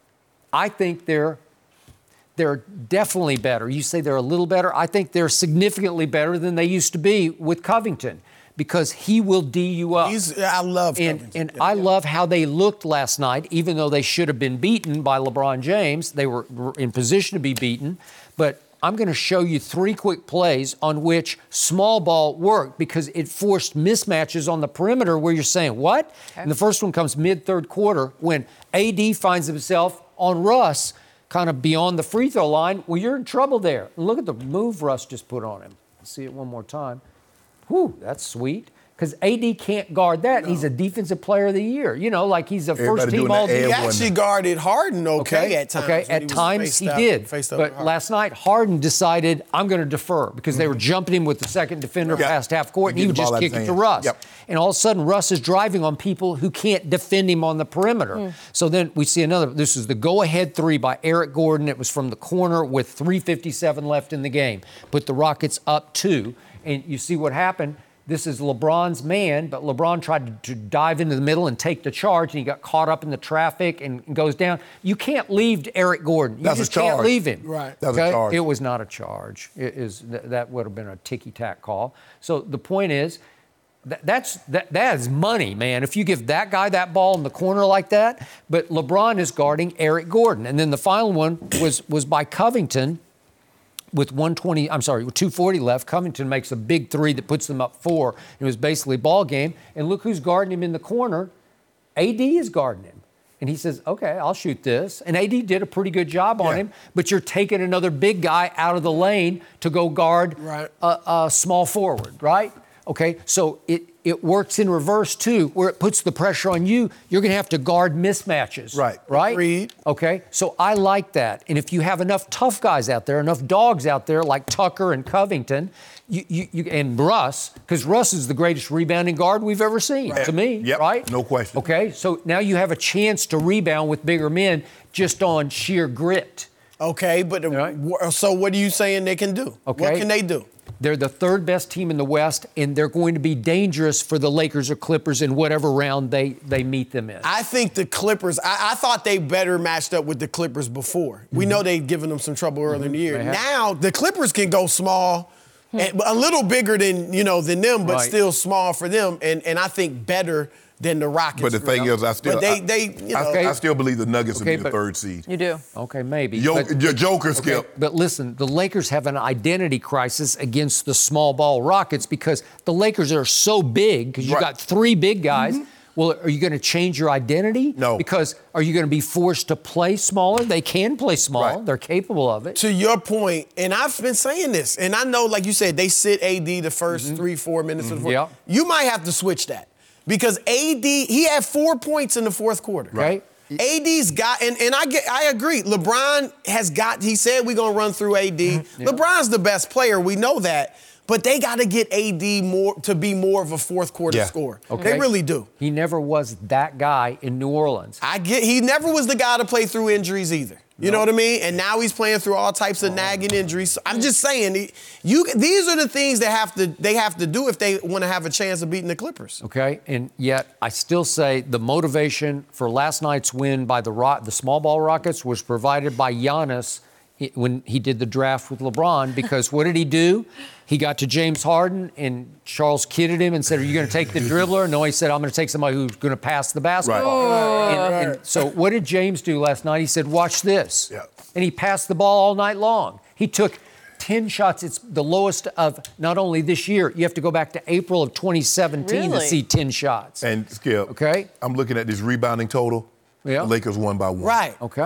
I think they're they're definitely better. You say they're a little better. I think they're significantly better than they used to be with Covington because he will D you up. He's, I love and, Covington. and Yeah, I yeah. love how they looked last night, even though they should have been beaten by LeBron James. They were in position to be beaten. But I'm going to show you three quick plays on which small ball worked because it forced mismatches on the perimeter where you're saying, what? Okay. And the first one comes mid-third quarter when A D finds himself on Russ kind of beyond the free throw line. Well, you're in trouble there. And look at the move Russ just put on him. Let's see it one more time. Whew, that's sweet. Because A D can't guard that. No. He's a defensive player of the year. You know, like he's a Everybody first team doing all that He Everyone. actually guarded Harden okay, Okay, at times. okay. when At he was times faced he up- did. faced up But hard. last night, Harden decided, I'm going to defer because they were jumping him with the second defender Yeah. past half court, and Get he the would just ball out kick of it his to hand. Russ. Yep. And all of a sudden, Russ is driving on people who can't defend him on the perimeter. So then we see another. This is the go-ahead three by Eric Gordon. It was from the corner with three fifty-seven left in the game. Put the Rockets up two, and you see what happened. This is LeBron's man, but LeBron tried to, to dive into the middle and take the charge, and he got caught up in the traffic and goes down. You can't leave Eric Gordon. You That's a just can't charge. leave him. Right. That's a charge. It was not a charge. It is th- that would have been a ticky-tack call. So the point is, th- that's that, that is money, man. If you give that guy that ball in the corner like that, but LeBron is guarding Eric Gordon, and then the final one was was by Covington. With one twenty, I'm sorry, with two forty left, Covington makes a big three that puts them up four. It was basically ball game. And look who's guarding him in the corner. A D is guarding him. And he says, okay, I'll shoot this. And A D did a pretty good job on Yeah. him, but you're taking another big guy out of the lane to go guard Right. a, a small forward, right? Okay, so it, it works in reverse too, where it puts the pressure on you. You're going to have to guard mismatches. Right. Right? Agreed. Okay, so I like that. And if you have enough tough guys out there, enough dogs out there like Tucker and Covington, you, you, you and Russ, because Russ is the greatest rebounding guard we've ever seen, Right. to me, Yep, right? no question. Okay, so now you have a chance to rebound with bigger men just on sheer grit. Okay, but the- Right. wh- so what are you saying they can do? Okay. What can they do? They're the third best team in the West, and they're going to be dangerous for the Lakers or Clippers in whatever round they, they meet them in. I think the Clippers, I, I thought they better matched up with the Clippers before. Mm-hmm. We know they'd given them some trouble early in the year. They have. Now the Clippers can go small, and a little bigger than, you know, than them, but Right. still small for them, and, and I think better than the Rockets. But the thing is, I still, But they, I, they, you know, I, Okay. I still believe the Nuggets Okay, will be the but- third seed. You do. Okay, maybe. Yo, but- your Joker, Okay, Skip. but listen, the Lakers have an identity crisis against the small ball Rockets because the Lakers are so big because you've Right. got three big guys. Well, are you going to change your identity? No. Because are you going to be forced to play smaller? They can play small. Right. They're capable of it. to your point, and I've been saying this, and I know, like you said, they sit A D the 1st three, four minutes of the fourth. Yeah. You might have to switch that because A D, he had four points in the fourth quarter. Right. A D's got, and, and I get, I agree. LeBron has got. He said we're gonna run through A D. Yeah. LeBron's the best player. We know that. But they got to get A D more to be more of a fourth quarter Yeah. scorer. Okay. They really do. He never was that guy in New Orleans. I get. He never was the guy to play through injuries either. You know what I mean? And now he's playing through all types of nagging injuries. So I'm just saying, he- you. These are the things that have to they have to do if they want to have a chance of beating the Clippers. Okay, and yet I still say the motivation for last night's win by the Ro- the small ball Rockets was provided by Giannis i- when he did the draft with LeBron. Because what did he do? He got to James Harden, and Charles kidded him and said, "Are you going to take the dribbler?" No, he said, "I'm going to take somebody who's going to pass the basketball." And, and so what did James do last night? He said, "Watch this," Yeah. and he passed the ball all night long. He took ten shots. It's the lowest of not only this year. You have to go back to April of twenty seventeen to Really? see ten shots. And Skip, Okay. I'm looking at this rebounding total. Yeah. The Lakers won by one. Right. Okay. Right.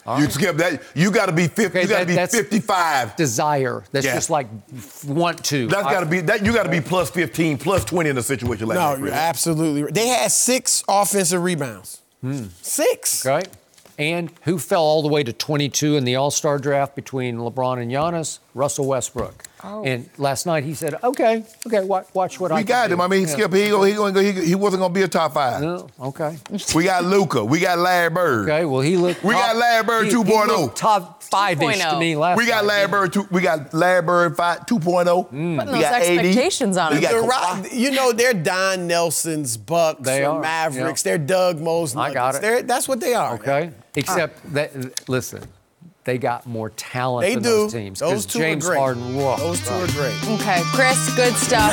All You right. skip that. You got to be fifty. Okay, you got to that- be that's fifty-five. Desire. That's Yeah. just like f- want to. That's I- got to be that. You got to be plus fifteen, plus twenty in a situation like No, that. you're Chris. absolutely right. They had six offensive rebounds. Six. Okay. And who fell all the way to twenty-two in the All-Star draft between LeBron and Giannis? Russell Westbrook. Oh. And last night he said, "Okay, okay, watch, watch what I We can got do." him. I mean, Yeah. Skip. He go. He going. He, he wasn't going to be a top five. No, okay. We got Luka. We got Larry Bird. Okay. Well, he looked. We top, got Larry Bird he- two he point oh. looked top five-ish to me last. We got night, Larry didn't Bird two. We got Larry Bird five two point oh. Putting We those got eighty. expectations on We him. got The Kawhi. Rock- you know, they're Don Nelson's Bucks They or are, Mavericks. yeah. They're Doug Mo's I Nuggets. got it. They're, that's what they are. he? Okay. Except that, listen, they got more talent They than do. those teams. 'cause Those two James are great. Harden, whoa. Those two are great. Okay, Chris, good stuff.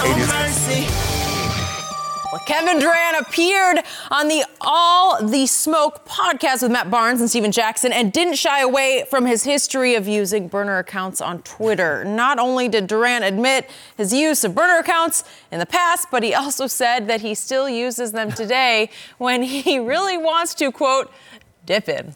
Well, Kevin Durant appeared on the All the Smoke podcast with Matt Barnes and Steven Jackson and didn't shy away from his history of using burner accounts on Twitter. Not only did Durant admit his use of burner accounts in the past, but he also said that he still uses them today when he really wants to, quote, dip in.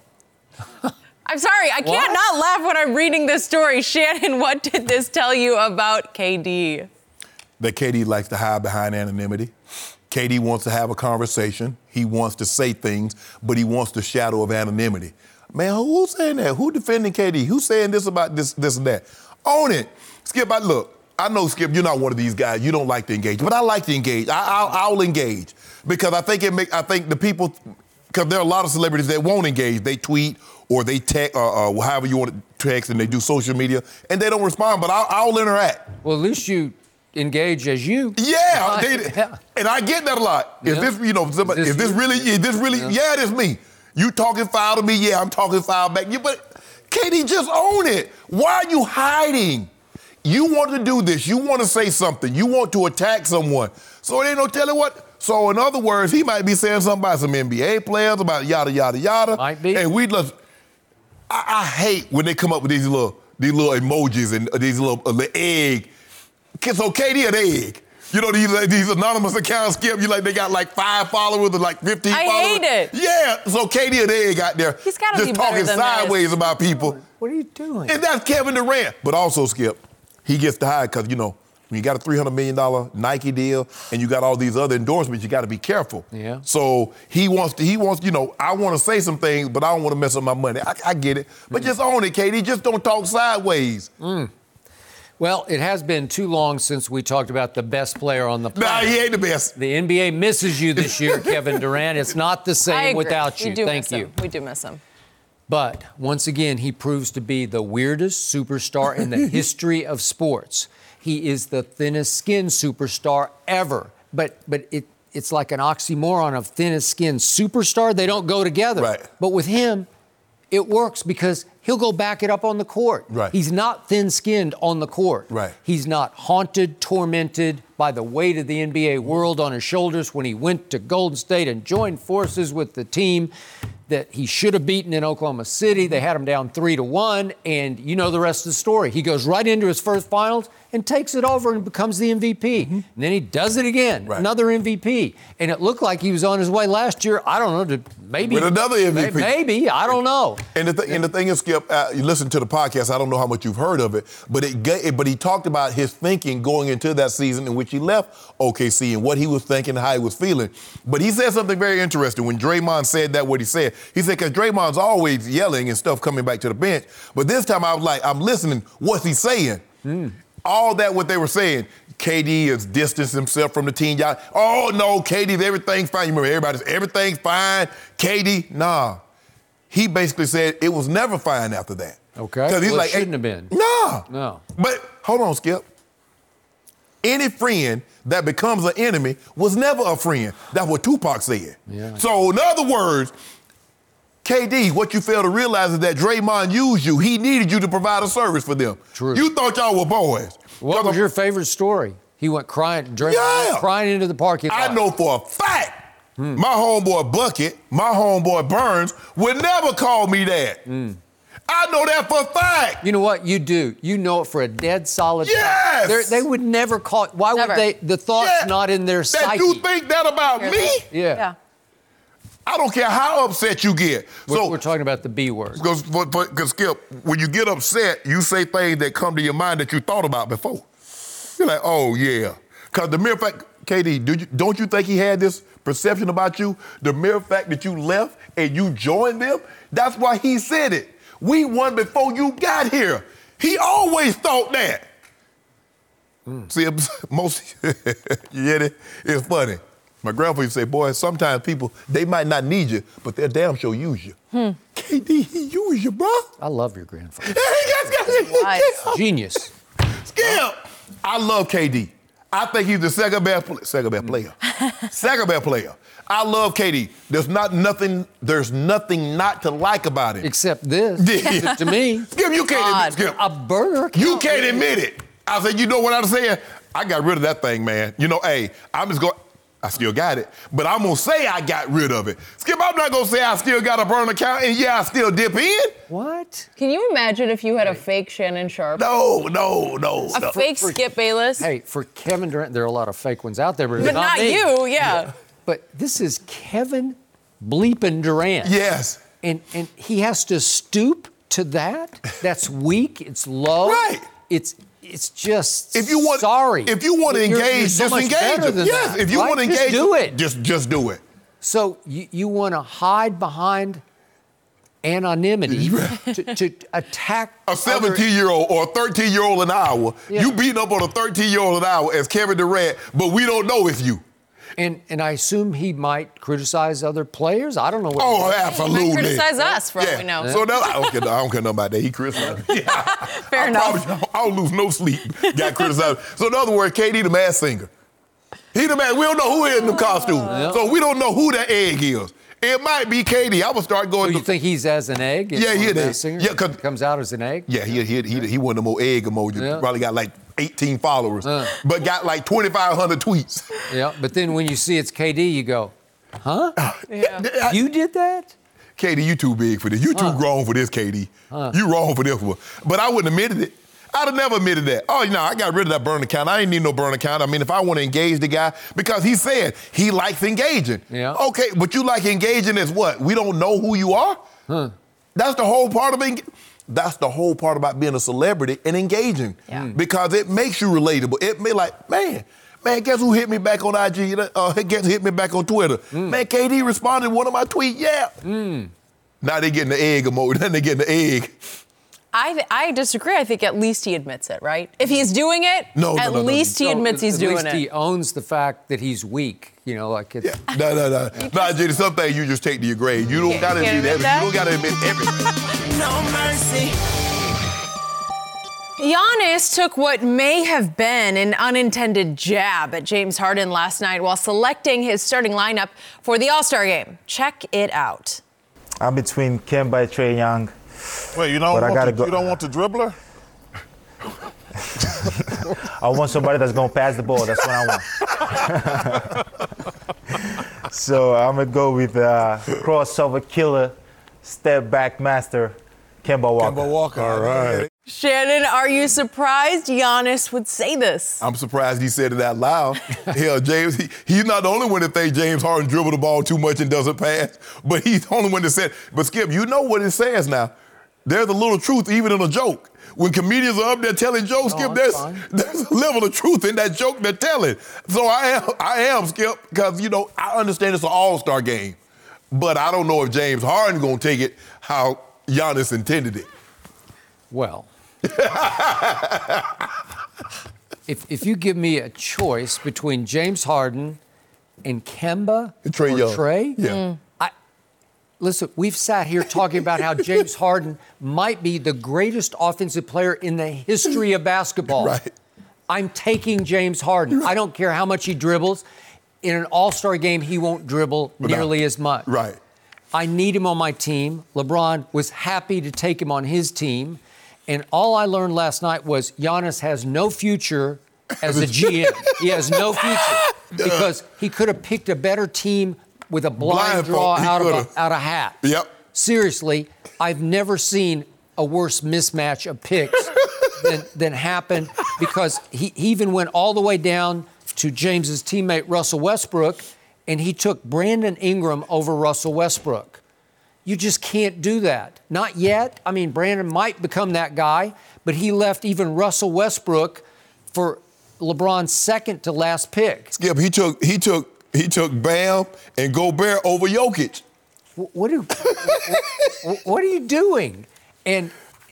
I'm sorry, I can't What? not laugh when I'm reading this story. Shannon, what did this tell you about K D? That K D likes to hide behind anonymity. K D wants to have a conversation. He wants to say things, but he wants the shadow of anonymity. Man, who- who's saying that? Who defending K D? Who's saying this about this, this and that? Own it. Skip, I look. I know, Skip, you're not one of these guys. You don't like to engage, but I like to engage. I, I'll, I'll engage because I think it make. I think the people, because there are a lot of celebrities that won't engage. They tweet or they text, or uh, however you want to text, and they do social media, and they don't respond. But I'll, I'll interact. Well, at least you engage as you. Yeah, they, Yeah. and I get that a lot. If Yeah. this, you know, somebody, Is if this this you? really, if this really, Yeah. yeah, it's me. You talking foul to me? Yeah, I'm talking foul back. You, but Katie, just own it. Why are you hiding? You want to do this. You want to say something. You want to attack someone. So it ain't no telling what. So in other words, he might be saying something about some N B A players, about yada yada yada. Might be. And we just, I, I hate when they come up with these little, these little emojis and these little, uh, the egg. So Katie an egg. You know, these these anonymous accounts, Skip, you like they got like five followers or like fifteen I followers. hate it. Yeah, so Katie and Egg out there He's gotta just be better talking than sideways about people. What are you doing? And that's Kevin Durant. But also, Skip, he gets to hide because, you know, when you got a three hundred million dollars Nike deal and you got all these other endorsements, you got to be careful. Yeah. So he wants to, he wants, you know, I want to say some things, but I don't want to mess up my money. I, I get it. But just own it, Katie. Just don't talk sideways. Well, it has been too long since we talked about the best player on the Nah, planet. he ain't the best. The N B A misses you this year, Kevin Durant. It's not the I same agree. without We you. do Thank miss you. him. We do miss him. But once again, he proves to be the weirdest superstar in the history of sports. He is the thinnest skinned superstar ever. But but it it's like an oxymoron of thinnest skinned superstar. They don't go together. Right. But with him, it works because he'll go back it up on the court. Right. He's not thin-skinned on the court. Right. He's not haunted, tormented by the weight of the N B A world on his shoulders when he went to Golden State and joined forces with the team that he should have beaten in Oklahoma City. They had him down three to one, and you know the rest of the story. He goes right into his first finals and takes it over and becomes the M V P. Mm-hmm. And then he does it again, Right. another M V P. And it looked like he was on his way last year. I don't know, to maybe With another M V P. Maybe, I don't know. And the, th- and the thing is, Skip, uh, you listen to the podcast, I don't know how much you've heard of it, but it ga- but he talked about his thinking going into that season in which he left O K C and what he was thinking, how he was feeling. But he said something very interesting when Draymond said that, what he said. He said, because Draymond's always yelling and stuff coming back to the bench. But this time I was like, I'm listening. What's he saying? Mm. All that what they were saying. K D has distanced himself from the team. Y'all, oh, no, K D, everything's fine. You remember everybody's, everything's fine. K D, nah. He basically said it was never fine after that. Okay. Because he's Well, it like, shouldn't have been. Nah. No. But hold on, Skip. Any friend that becomes an enemy was never a friend. That's what Tupac said. Yeah. So in other words, K D, what you fail to realize is that Draymond used you. He needed you to provide a service for them. True. You thought y'all were boys. What was your favorite story? He went crying, Draymond Yeah. went crying into the parking lot. I know for a fact my homeboy Bucket, my homeboy Burns would never call me that. I know that for a fact. You know what? You do. You know it for a dead solid fact. Yes! They're- They would never call. Why Never. would they? The thought's Yeah. not in their That psyche. you think that about me? Yeah. Yeah. I don't care how upset you get. We're, so we're talking about the B word. Because, Skip, when you get upset, you say things that come to your mind that you thought about before. You're like, oh, yeah. Because the mere fact, K D, do you, don't you think he had this perception about you? The mere fact that you left and you joined them, that's why he said it. We won before you got here. He always thought that. Mm. See, most, you get it? It's funny. My grandfather used to say, boy, sometimes people, they might not need you, but they'll damn sure use you. Hmm. K D, he used you, bro. I love your grandfather. Genius. Skip, I love K D. I think he's the second best, second best player. second best player. I love K D. There's not nothing. There's nothing not to like about it. Except this. To me. Skip, you can't admit, Skip. A burger. You can't admit it. I said, you know what I was saying? I got rid of that thing, man. You know, hey, I'm just going. I still got it, but I'm gonna say I got rid of it. Skip, I'm not gonna say I still got a burner account, and yeah, I still dip in. What? Can you imagine if you had a fake Shannon Sharpe? No, no, no. A no. fake for, Skip Bayless? Hey, for Kevin Durant, there are a lot of fake ones out there, but, but not, not me. you, yeah. yeah. But this is Kevin bleeping Durant. Yes. And and he has to stoop to that? That's weak. It's low. Right. It's it's just if you want, sorry. If you want to you're, engage, you're so just engage it. Yes, that, if you right? want to engage, just do it. Just just do it. So you, you want to hide behind anonymity to, to attack a seventeen-year-old or a thirteen-year-old an hour. Yeah. You beating up on a thirteen-year-old an hour as Kevin Durant, but we don't know it's you. And and I assume he might criticize other players. I don't know what. Oh, absolutely. He might criticize us for yeah. all we know. Yeah. So now I don't care. I don't care nothing about that. He criticized. Yeah. Fair I enough. Probably, I don't lose no sleep. Got criticized. So in other words, K D the masked singer. He the man. We don't know who is in the costume, uh, so we don't know who that egg is. It might be K D. I would start going. So you to, think he's as an egg? Yeah, he is. Yeah, because comes out as an egg. Yeah, he he he, he one of them old egg emojis. Yeah. Probably got like eighteen followers, uh. but got like twenty-five hundred tweets. Yeah, but then when you see it's K D, you go, huh? Yeah. You did that? K D, you too big for this. You too huh. grown for this, K D. Huh. You wrong for this one. But I wouldn't have admitted it. I'd have never admitted that. Oh, you know, I got rid of that burn account. I ain't need no burn account. I mean, if I want to engage the guy, because he said he likes engaging. Yeah. Okay, but you like engaging as what? We don't know who you are? Huh. That's the whole part of it. That's the whole part about being a celebrity and engaging. Yeah. Because it makes you relatable. It may like, man, man, guess who hit me back on I G? Uh, guess who hit me back on Twitter? Mm. Man, K D responded to one of my tweets, yeah. Mm. Now they getting the egg emoji. Then they getting the egg. I, th- I disagree. I think at least he admits it, right? If he's doing it, no, at no, no, least no. he no, admits he's at doing least it. He owns the fact that he's weak. You know, like it's. Yeah. No, no, no. No, Jenny, some things you just take to your grave. You don't got to admit that. that. You don't got to admit everything. No mercy. Giannis took what may have been an unintended jab at James Harden last night while selecting his starting lineup for the All-Star game. Check it out. I'm between Kemba and Trae Young. Wait, you don't, but want, I gotta the, go. you don't want the dribbler? I want somebody that's going to pass the ball. That's what I want. So I'm going to go with uh, crossover killer, step back master, Kemba Walker. Kemba Walker. All right. Shannon, are you surprised Giannis would say this? I'm surprised he said it out loud. Hell, James, he, he's not the only one that thinks James Harden dribbled the ball too much and doesn't pass, but he's the only one that said, but Skip, you know what it says now. There's a little truth even in a joke. When comedians are up there telling jokes, no, Skip, there's, there's a level of truth in that joke they're telling. So I am, I am Skip, because, you know, I understand it's an all-star game, but I don't know if James Harden's going to take it how Giannis intended it. Well, if if you give me a choice between James Harden and Kemba and Trae or Young. Trae, yeah. Mm. I, listen, we've sat here talking about how James Harden might be the greatest offensive player in the history of basketball. Right. I'm taking James Harden. Right. I don't care how much he dribbles. In an all-star game, he won't dribble nearly no. as much. Right. I need him on my team. LeBron was happy to take him on his team. And all I learned last night was Giannis has no future as a G M. He has no future because he could have picked a better team with a blind, blind draw out of, a, out of hat. Yep. Seriously, I've never seen a worse mismatch of picks than, than happened because he, he even went all the way down to James's teammate Russell Westbrook, and he took Brandon Ingram over Russell Westbrook. You just can't do that. Not yet. I mean, Brandon might become that guy, but he left even Russell Westbrook for LeBron's second to last pick. Skip, he took he took he took Bam and Gobert over Jokic. What are, what are you doing? And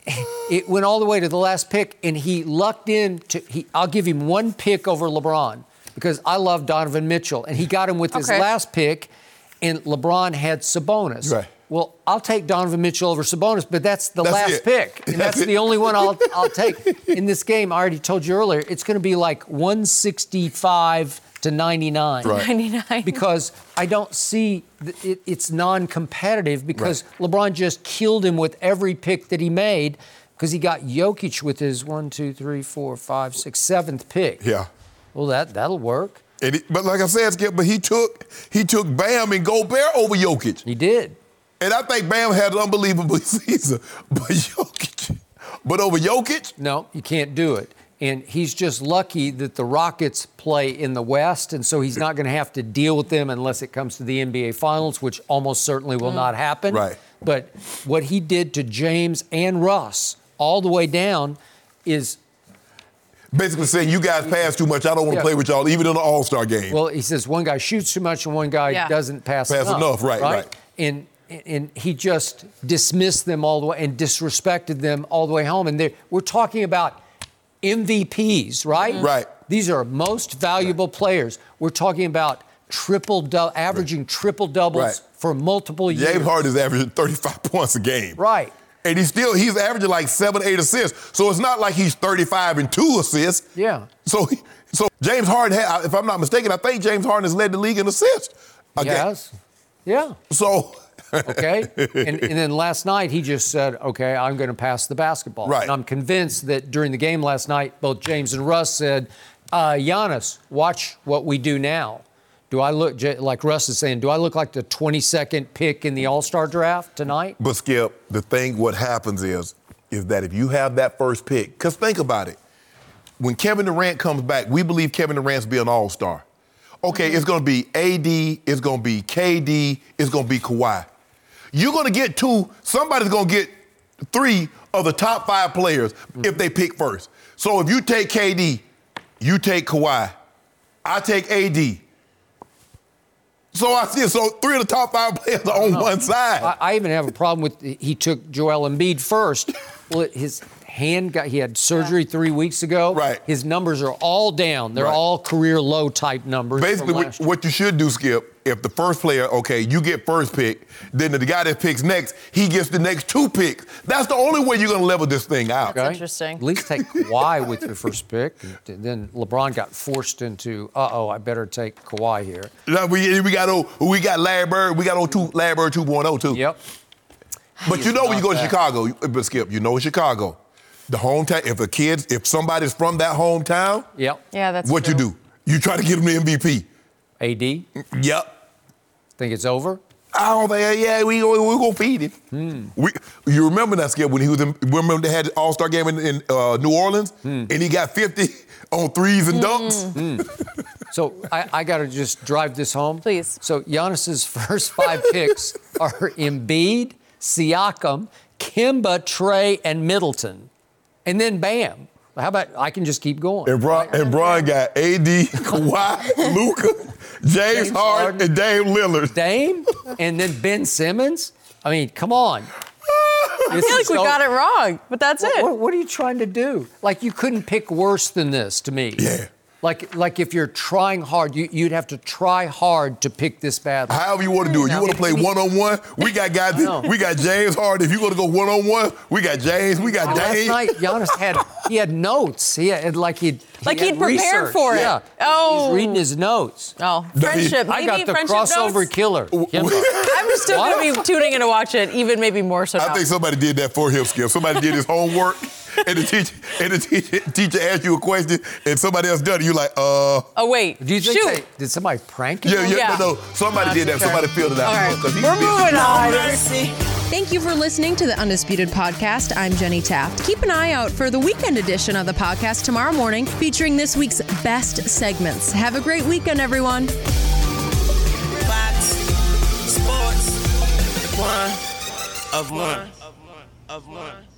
it went all the way to the last pick, and he lucked in to. He, I'll give him one pick over LeBron because I love Donovan Mitchell, and he got him with his Okay. last pick, and LeBron had Sabonis. Right. Well, I'll take Donovan Mitchell over Sabonis, but that's the That's last it. pick, and That's that's, it. the only one I'll I'll take in this game. I already told you earlier, it's going to be like one sixty-five to ninety-nine. Right. ninety-nine. Because I don't see th- it, it's non-competitive because LeBron just killed him with every pick that he made because he got Jokic with his one, two, three, four, five, six, seventh pick. Yeah. Well, that that'll work. And it, but like I said, Skip, but he took he took Bam and Gobert over Jokic. He did. And I think Bam had an unbelievable season. But Jokic, but over Jokic, No, you can't do it. And he's just lucky that the Rockets play in the West, and so he's not going to have to deal with them unless it comes to the N B A Finals, which almost certainly will not happen. Right. But what he did to James and Russ all the way down is, basically saying you guys pass too much. I don't want to Yeah. play with y'all, even in an All-Star game. well, he says one guy shoots too much and one guy Yeah. doesn't pass, Pass enough, right, right. And and he just dismissed them all the way and disrespected them all the way home. And they're- we're talking about M V Ps, right? Right. These are most valuable players. We're talking about triple, dou- averaging triple doubles Right. for multiple years. James Harden is averaging thirty-five points a game. Right. And he's still, he's averaging like seven, eight assists. So it's not like he's thirty-five and two assists. Yeah. So he, so James Harden, had, if I'm not mistaken, I think James Harden has led the league in assists. Okay. Yes. Yeah. So. Okay. and, and then last night he just said, okay, I'm going to pass the basketball. Right. And I'm convinced that during the game last night, both James and Russ said, uh, Giannis, watch what we do now. Do I look, J- like Russ is saying, do I look like the twenty-second pick in the All-Star draft tonight? But Skip, the thing, what happens is, is that if you have that first pick, because think about it, when Kevin Durant comes back, we believe Kevin Durant's be an all-star. Okay, it's going to be A D, it's going to be K D, it's going to be Kawhi. You're going to get two, somebody's going to get three of the top five players mm-hmm. if they pick first. So if you take K D, you take Kawhi, I take A D. So I see, so three of the top five players are on No. one side. I, I even have a problem with, he took Joel Embiid first. Well, his hand got, he had surgery three weeks ago. Right. His numbers are all down. They're Right. all career low type numbers. Basically, from what, last year. what you should do, Skip, if the first player, okay, you get first pick, then the guy that picks next, he gets the next two picks. That's the only way you're going to level this thing out. Okay? interesting. At least take Kawhi with your first pick. And then LeBron got forced into, uh-oh, I better take Kawhi here. Now, we, we got oh, we got Larry Bird, we got oh two, Larry Bird two point oh too. Yep. But you know when you go to not Chicago, but Skip, you know in Chicago, the hometown, if a kid, if somebody's from that hometown, Yep. Yeah, that's what true. you do? You try to get them the M V P. A D, Yep. think it's over? I don't think, yeah, we we gonna feed him. Hmm. We, you remember that, Skip, when he was in, remember they had the All-Star game in, in uh, New Orleans, Hmm. and he got fifty on threes and dunks? So I, I got to just drive this home. Please. So Giannis's first five picks are Embiid, Siakam, Kemba, Trey, and Middleton. And then bam. How about I can just keep going? And Bron, and Bron got A D, Kawhi, Luka, James, James Harden, Harden. and Dame Lillard. Dame, and then Ben Simmons. I mean, come on. I feel like we got it wrong, but that's What, it. what, what are you trying to do? Like, you couldn't pick worse than this to me. Yeah. Like, like if you're trying hard, you, you'd have to try hard to pick this badly. However you want to do it. You want to play one-on-one? We got guys, know. we got James Harden. If you want to go one-on-one, we got James, we got Last Dame. night, Giannis had he had notes. He had like he'd he Like had he'd prepared research. for it. Yeah. Oh. He's reading his notes. Oh, friendship. I Maybe got the friendship crossover notes? killer. Kemba. I'm still going to be tuning in to watch it, even maybe more so now. I think somebody did that for him, Skip. Somebody did his homework, and the teacher and the teacher, teacher asked you a question, and somebody else done it. You like, uh. Oh, wait. Do you think Shoot. they, did somebody prank him? Yeah, yeah, Yeah. no, no. Somebody Not did that. too sure. Somebody filled it out. All right. 'Cause he's We're busy. moving on. Thank you for listening to the Undisputed Podcast. I'm Jenny Taft. Keep an eye out for the weekend edition of the podcast tomorrow morning, featuring this week's best segments. Have a great weekend, everyone. one, of one, of one, of one.